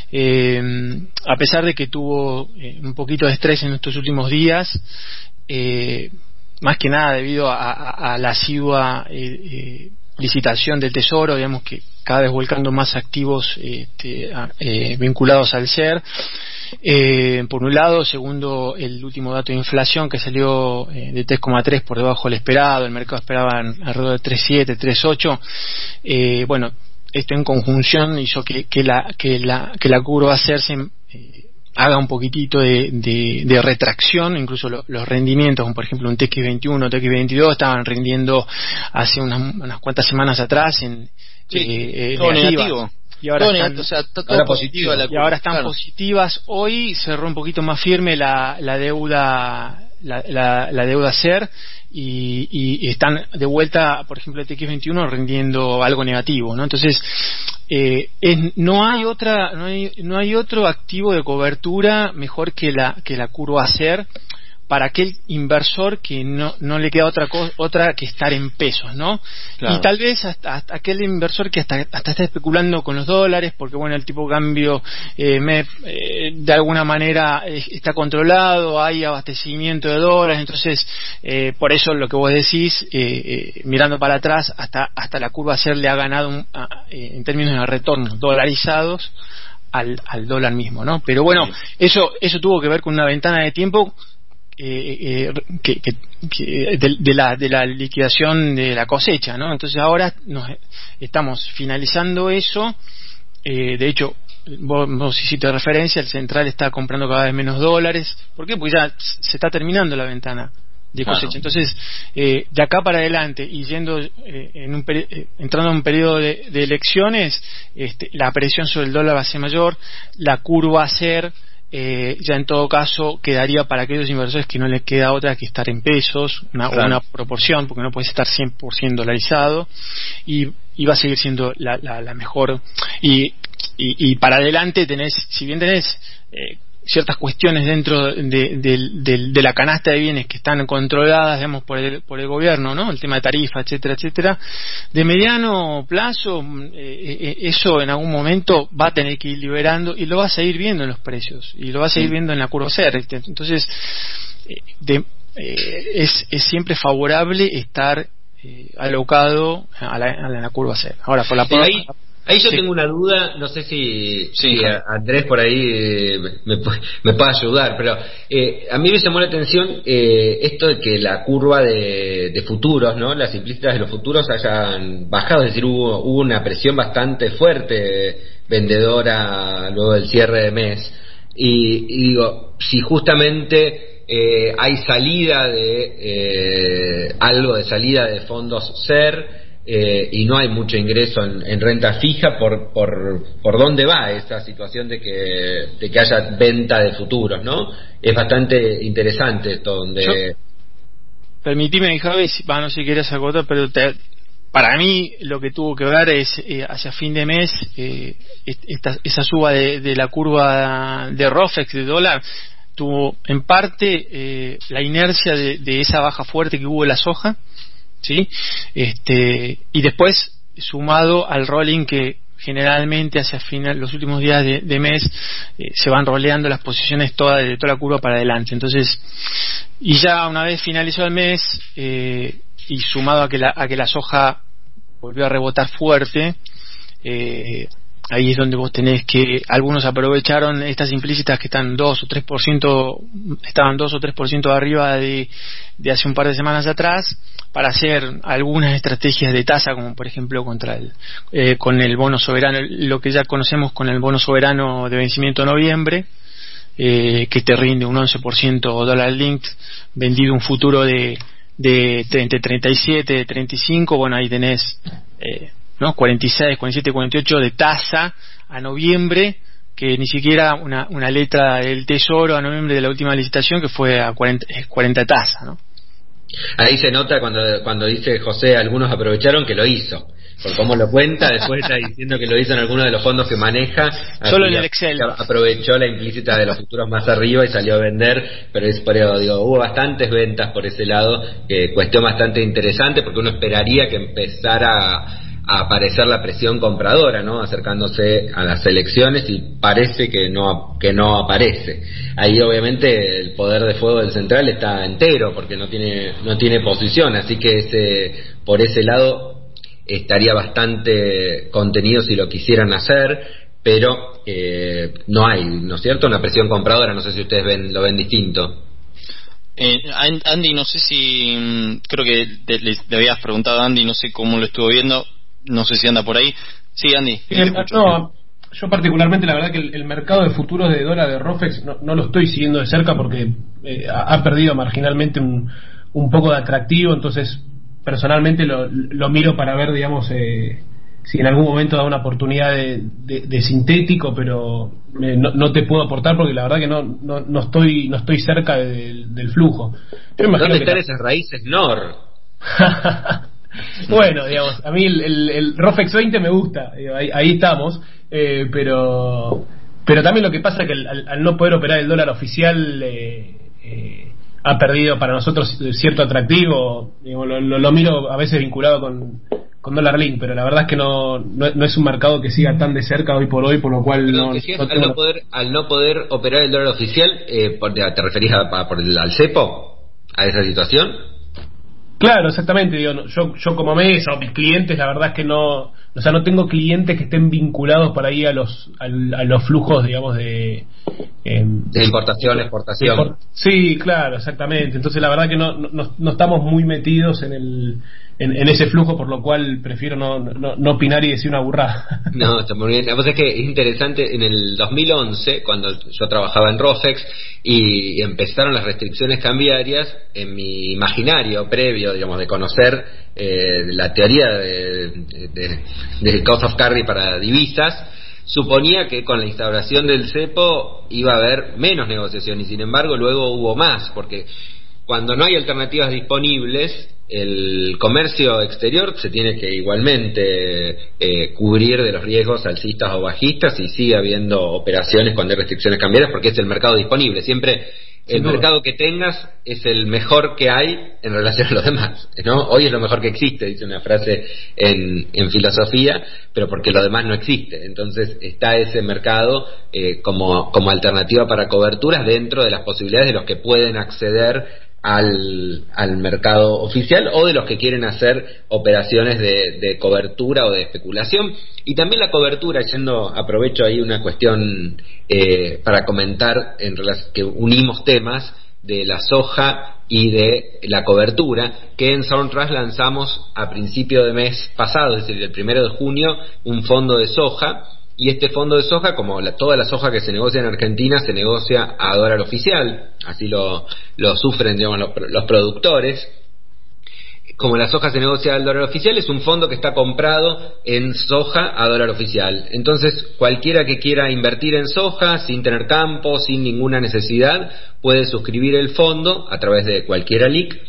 Eh, a pesar de que tuvo eh, un poquito de estrés en estos últimos días, eh, más que nada debido a, a, a la asidua eh, eh, licitación del Tesoro, digamos que cada vez volcando más activos este, eh, vinculados al S E R, eh, por un lado. Segundo, el último dato de inflación que salió eh, de tres coma tres por debajo del esperado, el mercado esperaba alrededor de tres coma siete, tres coma ocho, eh, bueno, esto en conjunción hizo que, que la que la que la curva C E R se eh, haga un poquitito de, de, de retracción, incluso lo, los rendimientos, como por ejemplo un T X veintuno, T X veintidós, estaban rindiendo hace unas, unas cuantas semanas atrás en sí, eh, todo negativas. negativo. Y ahora todo están, negativo, o sea, está todo positivo, y ahora están claro. positivas. Hoy cerró un poquito más firme la, la deuda la, la, la deuda C E R y, y, y están de vuelta, por ejemplo el T X veintiuno rindiendo algo negativo, ¿no? Entonces eh, es, no hay otra no hay, no hay otro activo de cobertura mejor que la que la curva C E R para aquel inversor que no, no le queda otra cosa, otra que estar en pesos, ¿no? Claro. Y tal vez hasta, hasta aquel inversor que hasta, hasta está especulando con los dólares, porque bueno, el tipo de cambio eh, me, eh, de alguna manera eh, está controlado, hay abastecimiento de dólares, entonces eh, por eso lo que vos decís, eh, eh, mirando para atrás, hasta, hasta la curva C E R le ha ganado un, a, eh, en términos de retornos dolarizados al, al dólar mismo, ¿no? Pero bueno, sí. eso, eso tuvo que ver con una ventana de tiempo Eh, eh, que, que, que de, de la de la liquidación de la cosecha, ¿no? Entonces ahora nos estamos finalizando eso. Eh, de hecho, vos, vos hiciste referencia, el central está comprando cada vez menos dólares. ¿Por qué? Porque ya se está terminando la ventana de cosecha. Claro. Entonces, eh, de acá para adelante y yendo eh, en un peri- eh, entrando en un periodo de, de elecciones, este, la presión sobre el dólar va a ser mayor, la curva va a ser Eh, ya en todo caso quedaría para aquellos inversores que no les queda otra que estar en pesos, una, claro. una proporción, porque no puedes estar cien por ciento dolarizado, y, y va a seguir siendo la, la, la mejor. Y, y, y para adelante tenés, si bien tenés eh, ciertas cuestiones dentro de, de, de, de la canasta de bienes que están controladas, digamos, por el, por el gobierno, ¿no? El tema de tarifa, etcétera, etcétera. De mediano plazo, eh, eso en algún momento va a tener que ir liberando y lo vas a ir viendo en los precios y lo vas a ir viendo en la curva C E R. Entonces, de, eh, es, es siempre favorable estar eh, alocado a la, a la curva C E R. Ahora, por la pero ahí, Ahí yo sí. tengo una duda, no sé si, sí, si a Andrés por ahí eh, me, me puede ayudar, pero eh, a mí me llamó la atención eh, esto de que la curva de, de futuros, ¿no? Las implícitas de los futuros hayan bajado, es decir, hubo, hubo una presión bastante fuerte vendedora luego del cierre de mes. Y, y digo, si justamente eh, hay salida de eh, algo de salida de fondos S E R, Eh, y no hay mucho ingreso en, en renta fija, por, por por dónde va esa situación de que de que haya venta de futuros, ¿no? Es bastante interesante esto, donde Yo, permitime, Javi, no sé si quieres acotar, pero te, para mí lo que tuvo que ver es eh, hacia fin de mes eh, esta, esa suba de, de la curva de ROFEX de dólar tuvo en parte eh, la inercia de, de esa baja fuerte que hubo en la soja, ¿sí? Este, y después sumado al rolling que generalmente hacia final, los últimos días de, de mes eh, se van roleando las posiciones toda, de toda la curva para adelante. Entonces, y ya una vez finalizó el mes eh, y sumado a que la, a que la soja volvió a rebotar fuerte, eh, ahí es donde vos tenés que algunos aprovecharon estas implícitas que están dos o tres por ciento, estaban dos o tres por ciento arriba de, de hace un par de semanas atrás, para hacer algunas estrategias de tasa, como por ejemplo contra el eh, con el bono soberano, lo que ya conocemos con el bono soberano de vencimiento en noviembre, eh, que te rinde un once por ciento dólar linked, vendido un futuro de de entre treinta y siete, treinta y cinco, bueno, ahí tenés eh, ¿no? cuarenta y seis, cuarenta y siete, cuarenta y ocho de tasa a noviembre, que ni siquiera una, una letra del Tesoro a noviembre de la última licitación, que fue a cuarenta, cuarenta tasa, ¿no? Ahí se nota cuando cuando dice José, algunos aprovecharon, que lo hizo. Por cómo lo cuenta, después está diciendo que lo hizo en alguno de los fondos que maneja. Solo en el Excel. Aprovechó la implícita de los futuros más arriba y salió a vender, pero es por eso, digo, hubo bastantes ventas por ese lado, que cuestión bastante interesante, porque uno esperaría que empezara a aparecer la presión compradora, ¿no? Acercándose a las elecciones, y parece que no que no aparece. Ahí obviamente el poder de fuego del central está entero, porque no tiene no tiene posición, así que ese por ese lado estaría bastante contenido si lo quisieran hacer, pero eh, no hay, ¿no es cierto?, una presión compradora. No sé si ustedes ven lo ven distinto. Eh, Andy, no sé si, creo que te, le, le habías preguntado a Andy, no sé cómo lo estuvo viendo, no sé si anda por ahí. Sí, Andy. Eh, no, yo particularmente, la verdad que el, el mercado de futuros de dólar de ROFEX no, no lo estoy siguiendo de cerca, porque eh, ha, ha perdido marginalmente un, un poco de atractivo. Entonces personalmente lo, lo miro para ver, digamos, eh, si en algún momento da una oportunidad de, de, de sintético, pero eh, no, no te puedo aportar porque la verdad que no no, no estoy no estoy cerca de, del flujo. Yo ¿Dónde están la... esas raíces N O R? Bueno, digamos, a mí el, el, el ROFEX veinte me gusta, digo, ahí, ahí estamos, eh, pero pero también lo que pasa es que al, al no poder operar el dólar oficial eh, eh, ha perdido para nosotros cierto atractivo. Digo, lo, lo, lo miro a veces vinculado con con dólar link, pero la verdad es que no, no no es un mercado que siga tan de cerca hoy por hoy, por lo cual Perdón, no, decías, no al tengo... no poder al no poder operar el dólar oficial, eh, por, ¿te referís a, a, por el, al cepo, a esa situación? Claro, exactamente. Digo, no, yo yo como mesa o mis clientes, la verdad es que no, o sea, no tengo clientes que estén vinculados por ahí a los a, a los flujos, digamos, de eh, de importación, exportación. De, sí, claro, exactamente. Entonces la verdad que no no, no estamos muy metidos en el en, en ese flujo, por lo cual prefiero no, no, no opinar y decir una burrada. No, está muy bien. La cosa es que es interesante, en el dos mil once, cuando yo trabajaba en ROFEX y empezaron las restricciones cambiarias, en mi imaginario previo, digamos, de conocer eh, la teoría de, de, de cost of carry para divisas, suponía que con la instauración del cepo iba a haber menos negociación, y sin embargo luego hubo más, porque cuando no hay alternativas disponibles, el comercio exterior se tiene que igualmente eh, cubrir de los riesgos alcistas o bajistas, y sigue habiendo operaciones cuando hay restricciones cambiarias, porque es el mercado disponible. Siempre el mercado que tengas es el mejor que hay en relación a los demás, ¿no? Hoy es lo mejor que existe, dice una frase en, en filosofía, pero porque lo demás no existe. Entonces está ese mercado eh, como, como alternativa para coberturas dentro de las posibilidades de los que pueden acceder al, al mercado oficial, o de los que quieren hacer operaciones de, de cobertura o de especulación. Y también la cobertura, yendo, aprovecho ahí una cuestión eh, para comentar en relación, que unimos temas de la soja y de la cobertura, que en SoundTrust lanzamos a principio de mes pasado, es decir, el primero de junio, un fondo de soja. Y este fondo de soja, como la, toda la soja que se negocia en Argentina, se negocia a dólar oficial, así lo, lo sufren, digamos, los, los productores. Como la soja se negocia al dólar oficial, es un fondo que está comprado en soja a dólar oficial. Entonces, cualquiera que quiera invertir en soja, sin tener campo, sin ninguna necesidad, puede suscribir el fondo a través de cualquier A L I C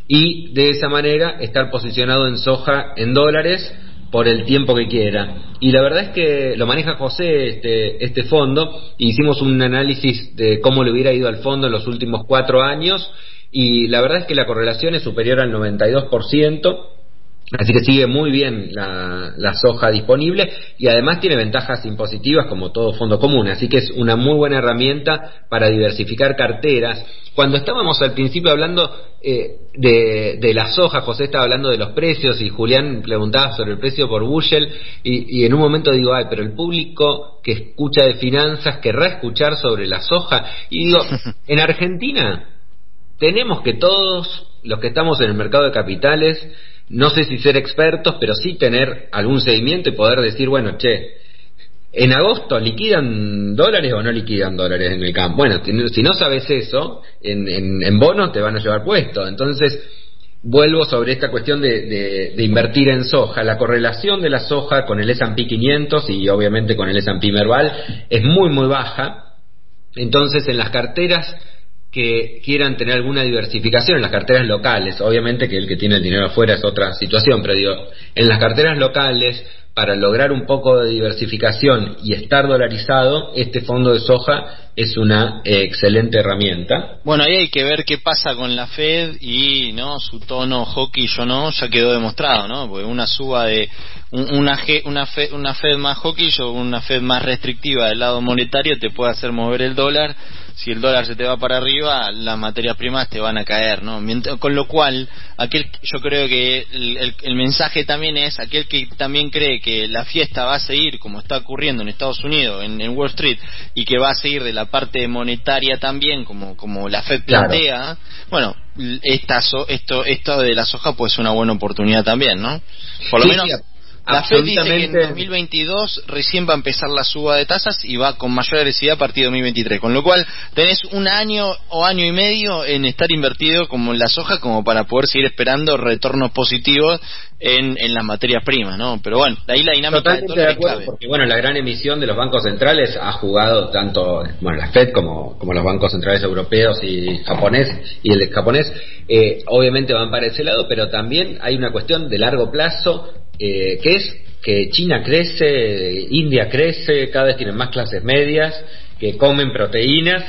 y de esa manera estar posicionado en soja en dólares por el tiempo que quiera. Y la verdad es que lo maneja José este, este fondo. Hicimos un análisis de cómo le hubiera ido al fondo en los últimos cuatro años y la verdad es que la correlación es superior al noventa y dos por ciento, así que sigue muy bien la, la soja disponible y además tiene ventajas impositivas como todo fondo común, así que es una muy buena herramienta para diversificar carteras. Cuando estábamos al principio hablando eh, de, de la soja, José estaba hablando de los precios y Julián preguntaba sobre el precio por bushel y, y en un momento digo, ay, pero el público que escucha de finanzas querrá escuchar sobre la soja. Y digo, en Argentina tenemos que todos los que estamos en el mercado de capitales, no sé si ser expertos, pero sí tener algún seguimiento y poder decir, bueno, che, ¿en agosto liquidan dólares o no liquidan dólares en el campo? Bueno, si no sabes eso, en, en, en bonos te van a llevar puesto. Entonces, vuelvo sobre esta cuestión de, de, de invertir en soja. La correlación de la soja con el ese and pe quinientos y obviamente con el ese and pe Merval es muy, muy baja. Entonces, en las carteras que quieran tener alguna diversificación, en las carteras locales, obviamente que el que tiene el dinero afuera es otra situación, pero digo, en las carteras locales, para lograr un poco de diversificación y estar dolarizado, este fondo de soja es una eh, excelente herramienta. Bueno, ahí hay que ver qué pasa con la Fed y no su tono hawkish o no, ya quedó demostrado, ¿no? Porque una suba de un, una, una, Fed, una Fed más hawkish o una Fed más restrictiva del lado monetario te puede hacer mover el dólar. Si el dólar se te va para arriba, las materias primas te van a caer, ¿no? Mientras, con lo cual, aquel, yo creo que el, el, el mensaje también es, aquel que también cree que la fiesta va a seguir como está ocurriendo en Estados Unidos, en, en Wall Street, y que va a seguir de la parte monetaria también, como, como la Fed plantea, claro. Bueno, esta, esto, esto de la soja puede ser una buena oportunidad también, ¿no? Por lo sí, menos... Sí. La Fed dice que en dos mil veintidós recién va a empezar la suba de tasas y va con mayor agresividad a partir de dos mil veintitrés, con lo cual tenés un año o año y medio en estar invertido como en la soja como para poder seguir esperando retornos positivos en, en las materias primas, ¿no? Pero bueno, de ahí la dinámica totalmente de, de acuerdo, es porque bueno, la gran emisión de los bancos centrales ha jugado tanto, bueno, la Fed como, como los bancos centrales europeos y japonés y el japonés, eh, obviamente van para ese lado, pero también hay una cuestión de largo plazo. Eh, que es que China crece, India crece, cada vez tienen más clases medias que comen proteínas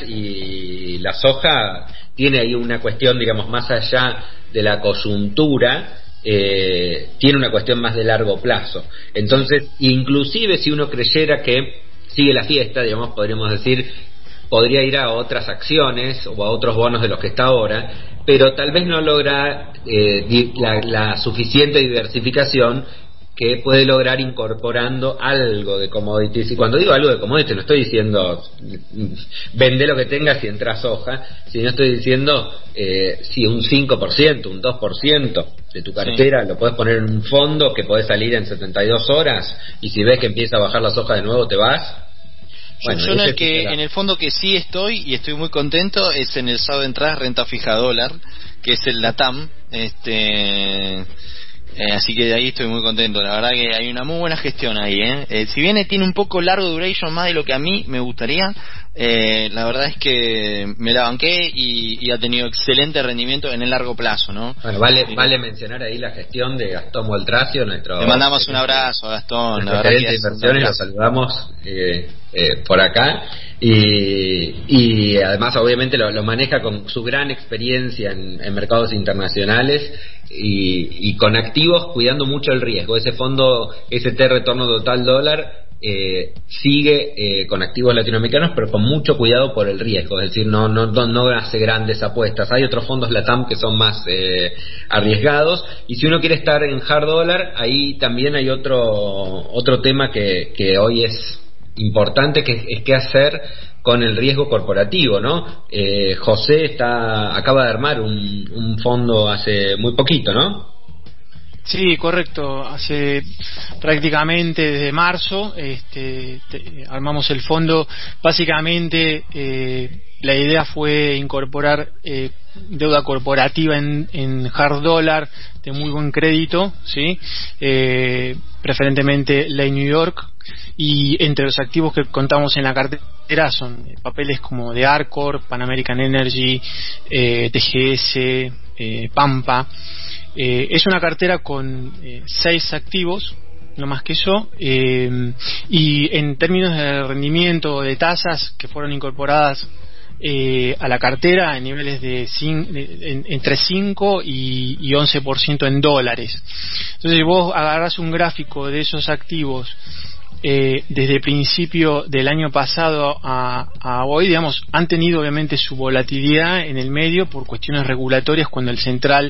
y la soja tiene ahí una cuestión, digamos, más allá de la coyuntura, eh, tiene una cuestión más de largo plazo. Entonces, inclusive si uno creyera que sigue la fiesta, digamos, podríamos decir, podría ir a otras acciones o a otros bonos de los que está ahora, pero tal vez no logra eh, di, la, la suficiente diversificación que puede lograr incorporando algo de commodities. Y cuando digo algo de commodities no estoy diciendo vende lo que tengas y entra soja, sino estoy diciendo eh, si un cinco por ciento, un dos por ciento de tu cartera sí. Lo puedes poner en un fondo que podés salir en setenta y dos horas y si ves que empieza a bajar la soja de nuevo te vas. Bueno, yo en el que en el fondo que sí estoy y estoy muy contento es en el Southern Trust renta fija dólar, que es el LATAM, este eh, así que de ahí estoy muy contento. La verdad que hay una muy buena gestión ahí, ¿eh? Eh, si bien tiene un poco largo duration más de lo que a mí me gustaría, eh, la verdad es que me la banqué y, y ha tenido excelente rendimiento en el largo plazo, ¿no? Bueno, vale sí. vale mencionar ahí la gestión de Gastón Moltracio, nuestro. Le mandamos un abrazo a Gastón. Nuestro gerente de inversiones, lo saludamos eh, eh, por acá. Y, y además obviamente lo, lo maneja con su gran experiencia en, en mercados internacionales y, y con activos cuidando mucho el riesgo. Ese fondo S T retorno total dólar eh, sigue eh, con activos latinoamericanos, pero con mucho cuidado por el riesgo, es decir, no no no, no hace grandes apuestas. Hay otros fondos LATAM que son más eh, arriesgados, y si uno quiere estar en hard dollar, ahí también hay otro otro tema que, que hoy es importante, que es qué hacer con el riesgo corporativo, ¿no? Eh, José está acaba de armar un, un fondo hace muy poquito, ¿no? Sí, correcto. Hace prácticamente desde marzo este, te, armamos el fondo. Básicamente eh, la idea fue incorporar eh, deuda corporativa en, en hard dollar de muy buen crédito, sí, eh, preferentemente Ley New York, y entre los activos que contamos en la cartera son papeles como de Arcor, Pan American Energy, eh, T G S, eh, Pampa. Eh, es una cartera con eh, seis activos, no más que eso, eh, y en términos de rendimiento de tasas que fueron incorporadas eh, a la cartera en niveles de, cin, de en, entre cinco y, y once por ciento en dólares. Entonces, si vos agarrás un gráfico de esos activos eh, desde el principio del año pasado a, a hoy, digamos, han tenido obviamente su volatilidad en el medio por cuestiones regulatorias, cuando el central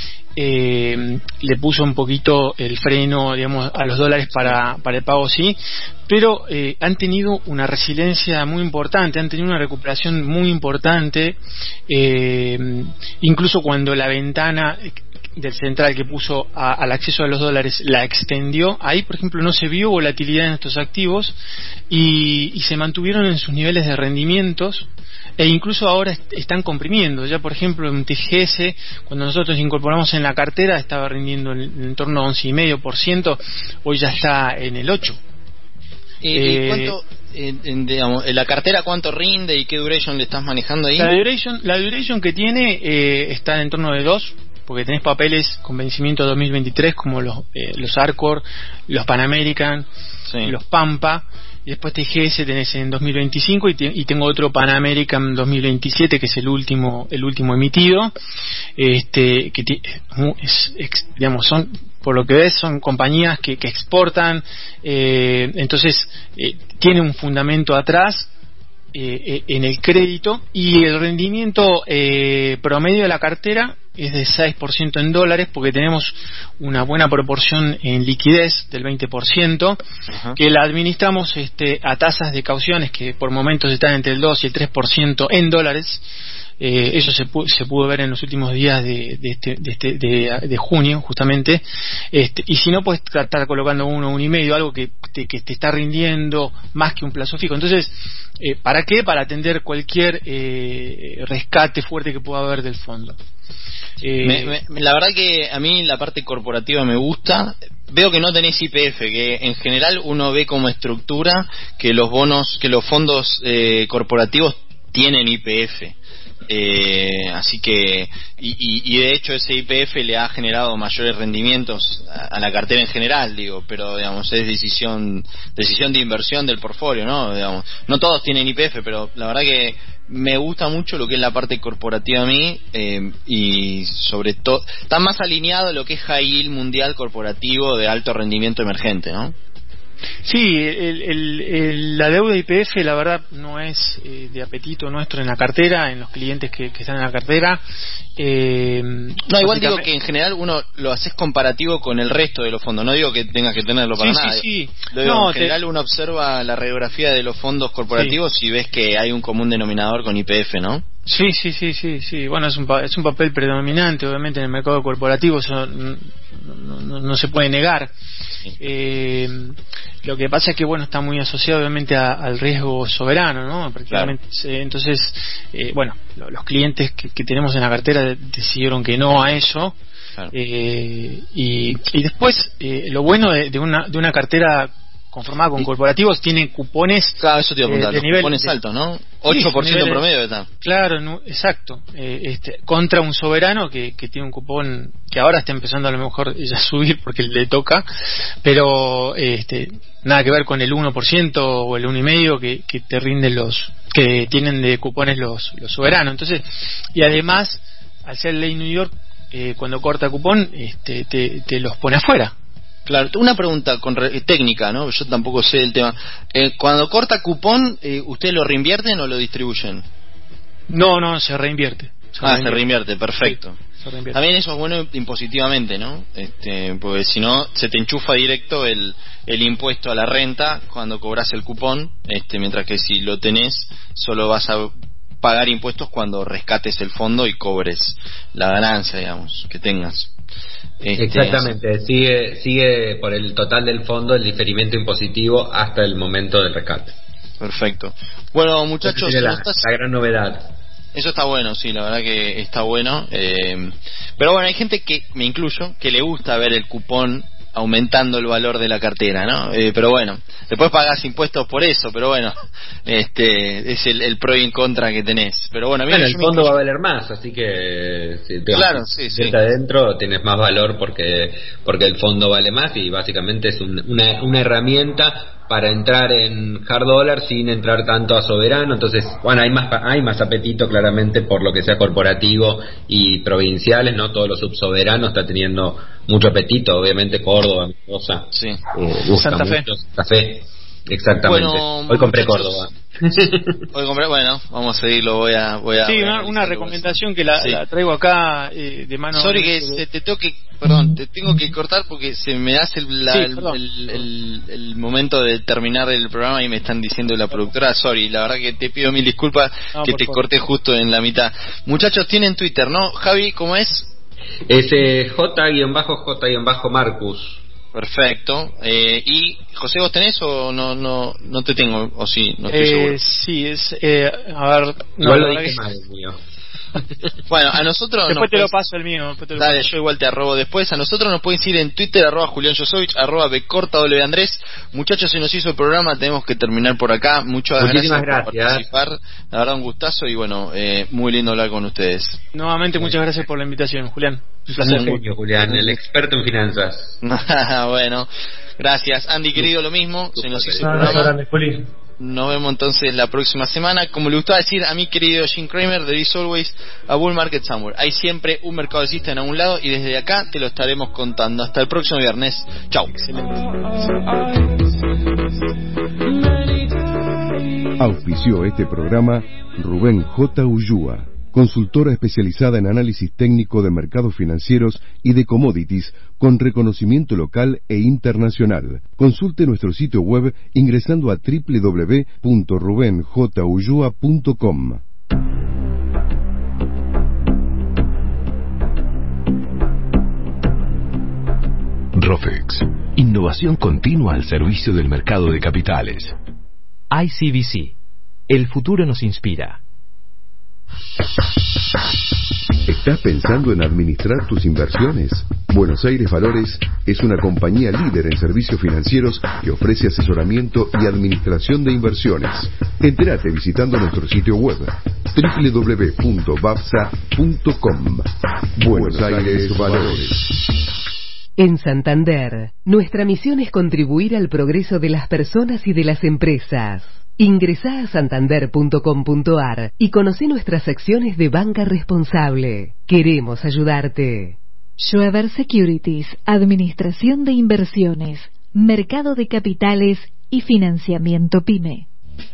Eh, le puso un poquito el freno, digamos, a los dólares para, para el pago, sí, pero eh, han tenido una resiliencia muy importante, han tenido una recuperación muy importante, eh, incluso cuando la ventana del central que puso a, al acceso a los dólares la extendió, ahí por ejemplo no se vio volatilidad en estos activos y, y se mantuvieron en sus niveles de rendimientos, e incluso ahora est- están comprimiendo. Ya por ejemplo en T G S, cuando nosotros incorporamos en la cartera, estaba rindiendo en, en torno a once coma cinco por ciento, hoy ya está en el ocho por ciento. ¿Y, eh, y cuánto, eh, en, digamos, en la cartera cuánto rinde y qué duration le estás manejando ahí? La duration, la duration que tiene eh, está en torno de dos, porque tenés papeles con vencimiento dos mil veintitrés como los eh, los Arcor, los Pan American, sí, los Pampa, y después T G S tenés en dos mil veinticinco y, te, y tengo otro Pan American dos mil veintisiete que es el último el último emitido, este que te, es, es, digamos, son, por lo que ves, son compañías que, que exportan, eh, entonces eh, tiene un fundamento atrás eh, en el crédito, y el rendimiento eh, promedio de la cartera es de seis por ciento en dólares, porque tenemos una buena proporción en liquidez del veinte por ciento. Ajá. Que la administramos este, a tasas de cauciones que por momentos están entre el dos y el tres por ciento en dólares. Eh, eso se, pu- se pudo ver en los últimos días de, de, este, de, este, de, de junio, justamente. Este, y si no, puedes estar colocando uno, uno y medio, algo que te, que te está rindiendo más que un plazo fijo. Entonces, eh, ¿para qué? Para atender cualquier eh, rescate fuerte que pueda haber del fondo. Eh, me, me, la verdad que a mí la parte corporativa me gusta. Veo que no tenés I P F, que en general uno ve como estructura que los bonos, que los fondos eh, corporativos tienen I P F. Eh, así que y, y, y de hecho ese I P F le ha generado mayores rendimientos a, a la cartera en general, digo, pero digamos es decisión decisión de inversión del portfolio, ¿no? Digamos, no todos tienen I P F, pero la verdad que me gusta mucho lo que es la parte corporativa a mí, eh, y sobre todo está más alineado a lo que es high yield mundial corporativo de alto rendimiento emergente, ¿no? Sí, el, el, el, la deuda I P F la verdad no es eh, de apetito nuestro en la cartera, en los clientes que, que están en la cartera. Eh, no, igual digo que en general uno lo haces comparativo con el resto de los fondos, no digo que tengas que tenerlo para sí, nada. Sí, sí. Lo digo, no, en general te... uno observa la radiografía de los fondos corporativos sí. Y ves que hay un común denominador con I P F, ¿no? Sí, sí, sí, sí, sí. Bueno, es un, pa- es un papel predominante, obviamente, en el mercado corporativo, eso no, no, no, no se puede negar. Sí. Eh, lo que pasa es que, bueno, está muy asociado, obviamente, a, al riesgo soberano, ¿no? Prácticamente. Claro. Eh, entonces, eh, bueno, lo, los clientes que, que tenemos en la cartera decidieron que no a eso. Claro. Eh, y, y después, eh, lo bueno de, de, una, de una cartera conformada con corporativos, tienen cupones. Claro, eso te iba a preguntar, eh, de los nivel cupones de, altos, ¿no? ocho por ciento sí, promedio de tal. Claro, no, exacto. Eh, este, contra un soberano que, que tiene un cupón que ahora está empezando a lo mejor ya a subir porque le toca, pero este, nada que ver con el uno por ciento o el uno coma cinco por ciento que, que te rinden los, que tienen de cupones los, los soberanos. Entonces, y además, al ser ley New York, eh, cuando corta cupón, este, te, te los pone afuera. Claro, una pregunta con re- técnica, ¿no? Yo tampoco sé el tema. Eh, cuando corta cupón, eh, ¿ustedes lo reinvierten o lo distribuyen? No, no, se reinvierte. Se ah, reinvierte. se reinvierte, perfecto. Sí, se reinvierte. También eso es bueno impositivamente, ¿no? Este, porque si no, se te enchufa directo el, el impuesto a la renta cuando cobras el cupón, este, mientras que si lo tenés, solo vas a pagar impuestos cuando rescates el fondo y cobres la ganancia, digamos, que tengas. Este, Exactamente, sigue sigue por el total del fondo el diferimiento impositivo hasta el momento del rescate. Perfecto. Bueno, muchachos, la, estás... la gran novedad. Eso está bueno, sí, la verdad que está bueno. Eh, pero bueno, hay gente que, me incluyo, que le gusta ver el cupón aumentando el valor de la cartera, ¿no? Eh, pero bueno, después pagás impuestos por eso, pero bueno, este es el, el pro y en contra que tenés. Pero bueno, bueno el fondo va a valer más, así que si te claro, sí, sí. adentro tienes más valor porque porque el fondo vale más y básicamente es un, una, una herramienta para entrar en hard dollar sin entrar tanto a soberano. Entonces, bueno, hay más hay más apetito claramente por lo que sea corporativo y provinciales, ¿no? Todos los subsoberanos está teniendo mucho apetito, obviamente Córdoba, Mendoza, sí. eh, Santa Fe. Santa Fe, exactamente. Bueno, hoy compré muchachos, Córdoba. Hoy compré, bueno, vamos a seguirlo, voy a... Voy a sí, voy una, a una recomendación que la, sí. la traigo acá eh, de mano... Sorry que se te toque, perdón, te tengo que cortar porque se me hace la, sí, el, el, el, el momento de terminar el programa y me están diciendo la productora, sorry, la verdad que te pido mil disculpas no, que te favor. corté justo en la mitad. Muchachos, tienen Twitter, ¿no? Javi, ¿cómo es? Es eh, J-J-Marcus. Perfecto. Eh, ¿Y José, vos tenés o no no no te tengo? O sí, no estoy eh, seguro. Sí, es. Eh, a ver. No, lo dije mal, el mío. Bueno, a nosotros después te puedes... lo paso el mío. Te lo Dale, paso. yo igual te arrobo después. A nosotros nos pueden seguir en Twitter, arroba Julián Josovich, arroba Becorta W Andrés. Muchachos, se nos hizo el programa, tenemos que terminar por acá. Muchas Muchísimas gracias, gracias por participar. La verdad, un gustazo y bueno, eh, muy lindo hablar con ustedes. Nuevamente, muchas gracias por la invitación, Julián. Un placer. Un genio, Julián, el experto en finanzas. Bueno, gracias. Andy, querido, lo mismo. Se nos hizo el programa. Grande, Juli. Nos vemos entonces la próxima semana. Como le gustaba decir a mi querido Jim Cramer, there is always a bull market somewhere. Hay siempre un mercado alcista en algún lado y desde acá te lo estaremos contando. Hasta el próximo viernes. Chau. Auspició este programa Rubén J. Ullúa, consultora especializada en análisis técnico de mercados financieros y de commodities con reconocimiento local e internacional. Consulte nuestro sitio web ingresando a doble u doble u doble u punto ruben j ullua punto com. Rofex, innovación continua al servicio del mercado de capitales. I C B C, el futuro nos inspira. ¿Estás pensando en administrar tus inversiones? Buenos Aires Valores es una compañía líder en servicios financieros que ofrece asesoramiento y administración de inversiones. Entérate visitando nuestro sitio web doble u doble u doble u punto babsa punto com. Buenos Aires Valores. En Santander, nuestra misión es contribuir al progreso de las personas y de las empresas. Ingresá a santander punto com punto ar y conoce nuestras secciones de banca responsable. Queremos ayudarte. Schweber Securities, Administración de Inversiones, Mercado de Capitales y Financiamiento PYME.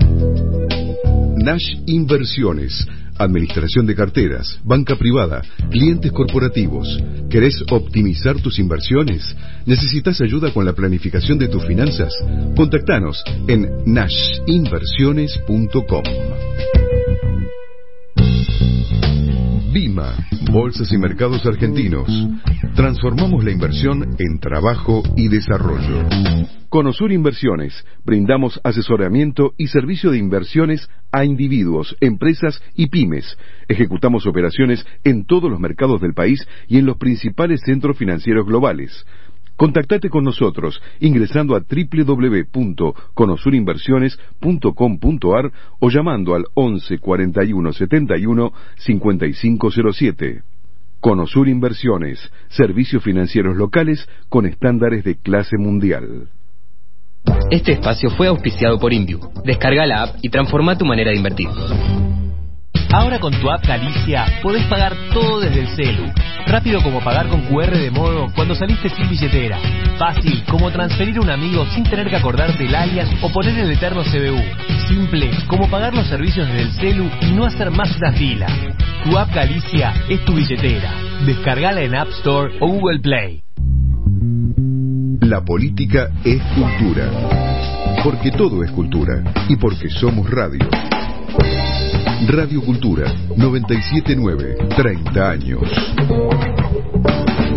Nash Inversiones, administración de carteras, banca privada, clientes corporativos. ¿Querés optimizar tus inversiones? ¿Necesitas ayuda con la planificación de tus finanzas? Contactanos en nash inversiones punto com. Bima, Bolsas y Mercados Argentinos. Transformamos la inversión en trabajo y desarrollo. Conosur Inversiones, brindamos asesoramiento y servicio de inversiones a individuos, empresas y pymes. Ejecutamos operaciones en todos los mercados del país y en los principales centros financieros globales. Contactate con nosotros ingresando a doble u doble u doble u punto conosur inversiones punto com punto ar o llamando al once cuarenta y uno setenta y uno cincuenta y cinco cero siete. Conosur Inversiones, servicios financieros locales con estándares de clase mundial. Este espacio fue auspiciado por Inviu. Descarga la app y transforma tu manera de invertir. Ahora con tu app Galicia podés pagar todo desde el celu. Rápido como pagar con cu erre de modo cuando saliste sin billetera. Fácil como transferir a un amigo sin tener que acordarte el alias o poner el eterno C B U. Simple como pagar los servicios desde el celu y no hacer más una fila. Tu app Galicia es tu billetera. Descargala en App Store o Google Play. La política es cultura. Porque todo es cultura. Y porque somos radio. Radio Cultura, noventa y siete punto nueve, treinta años.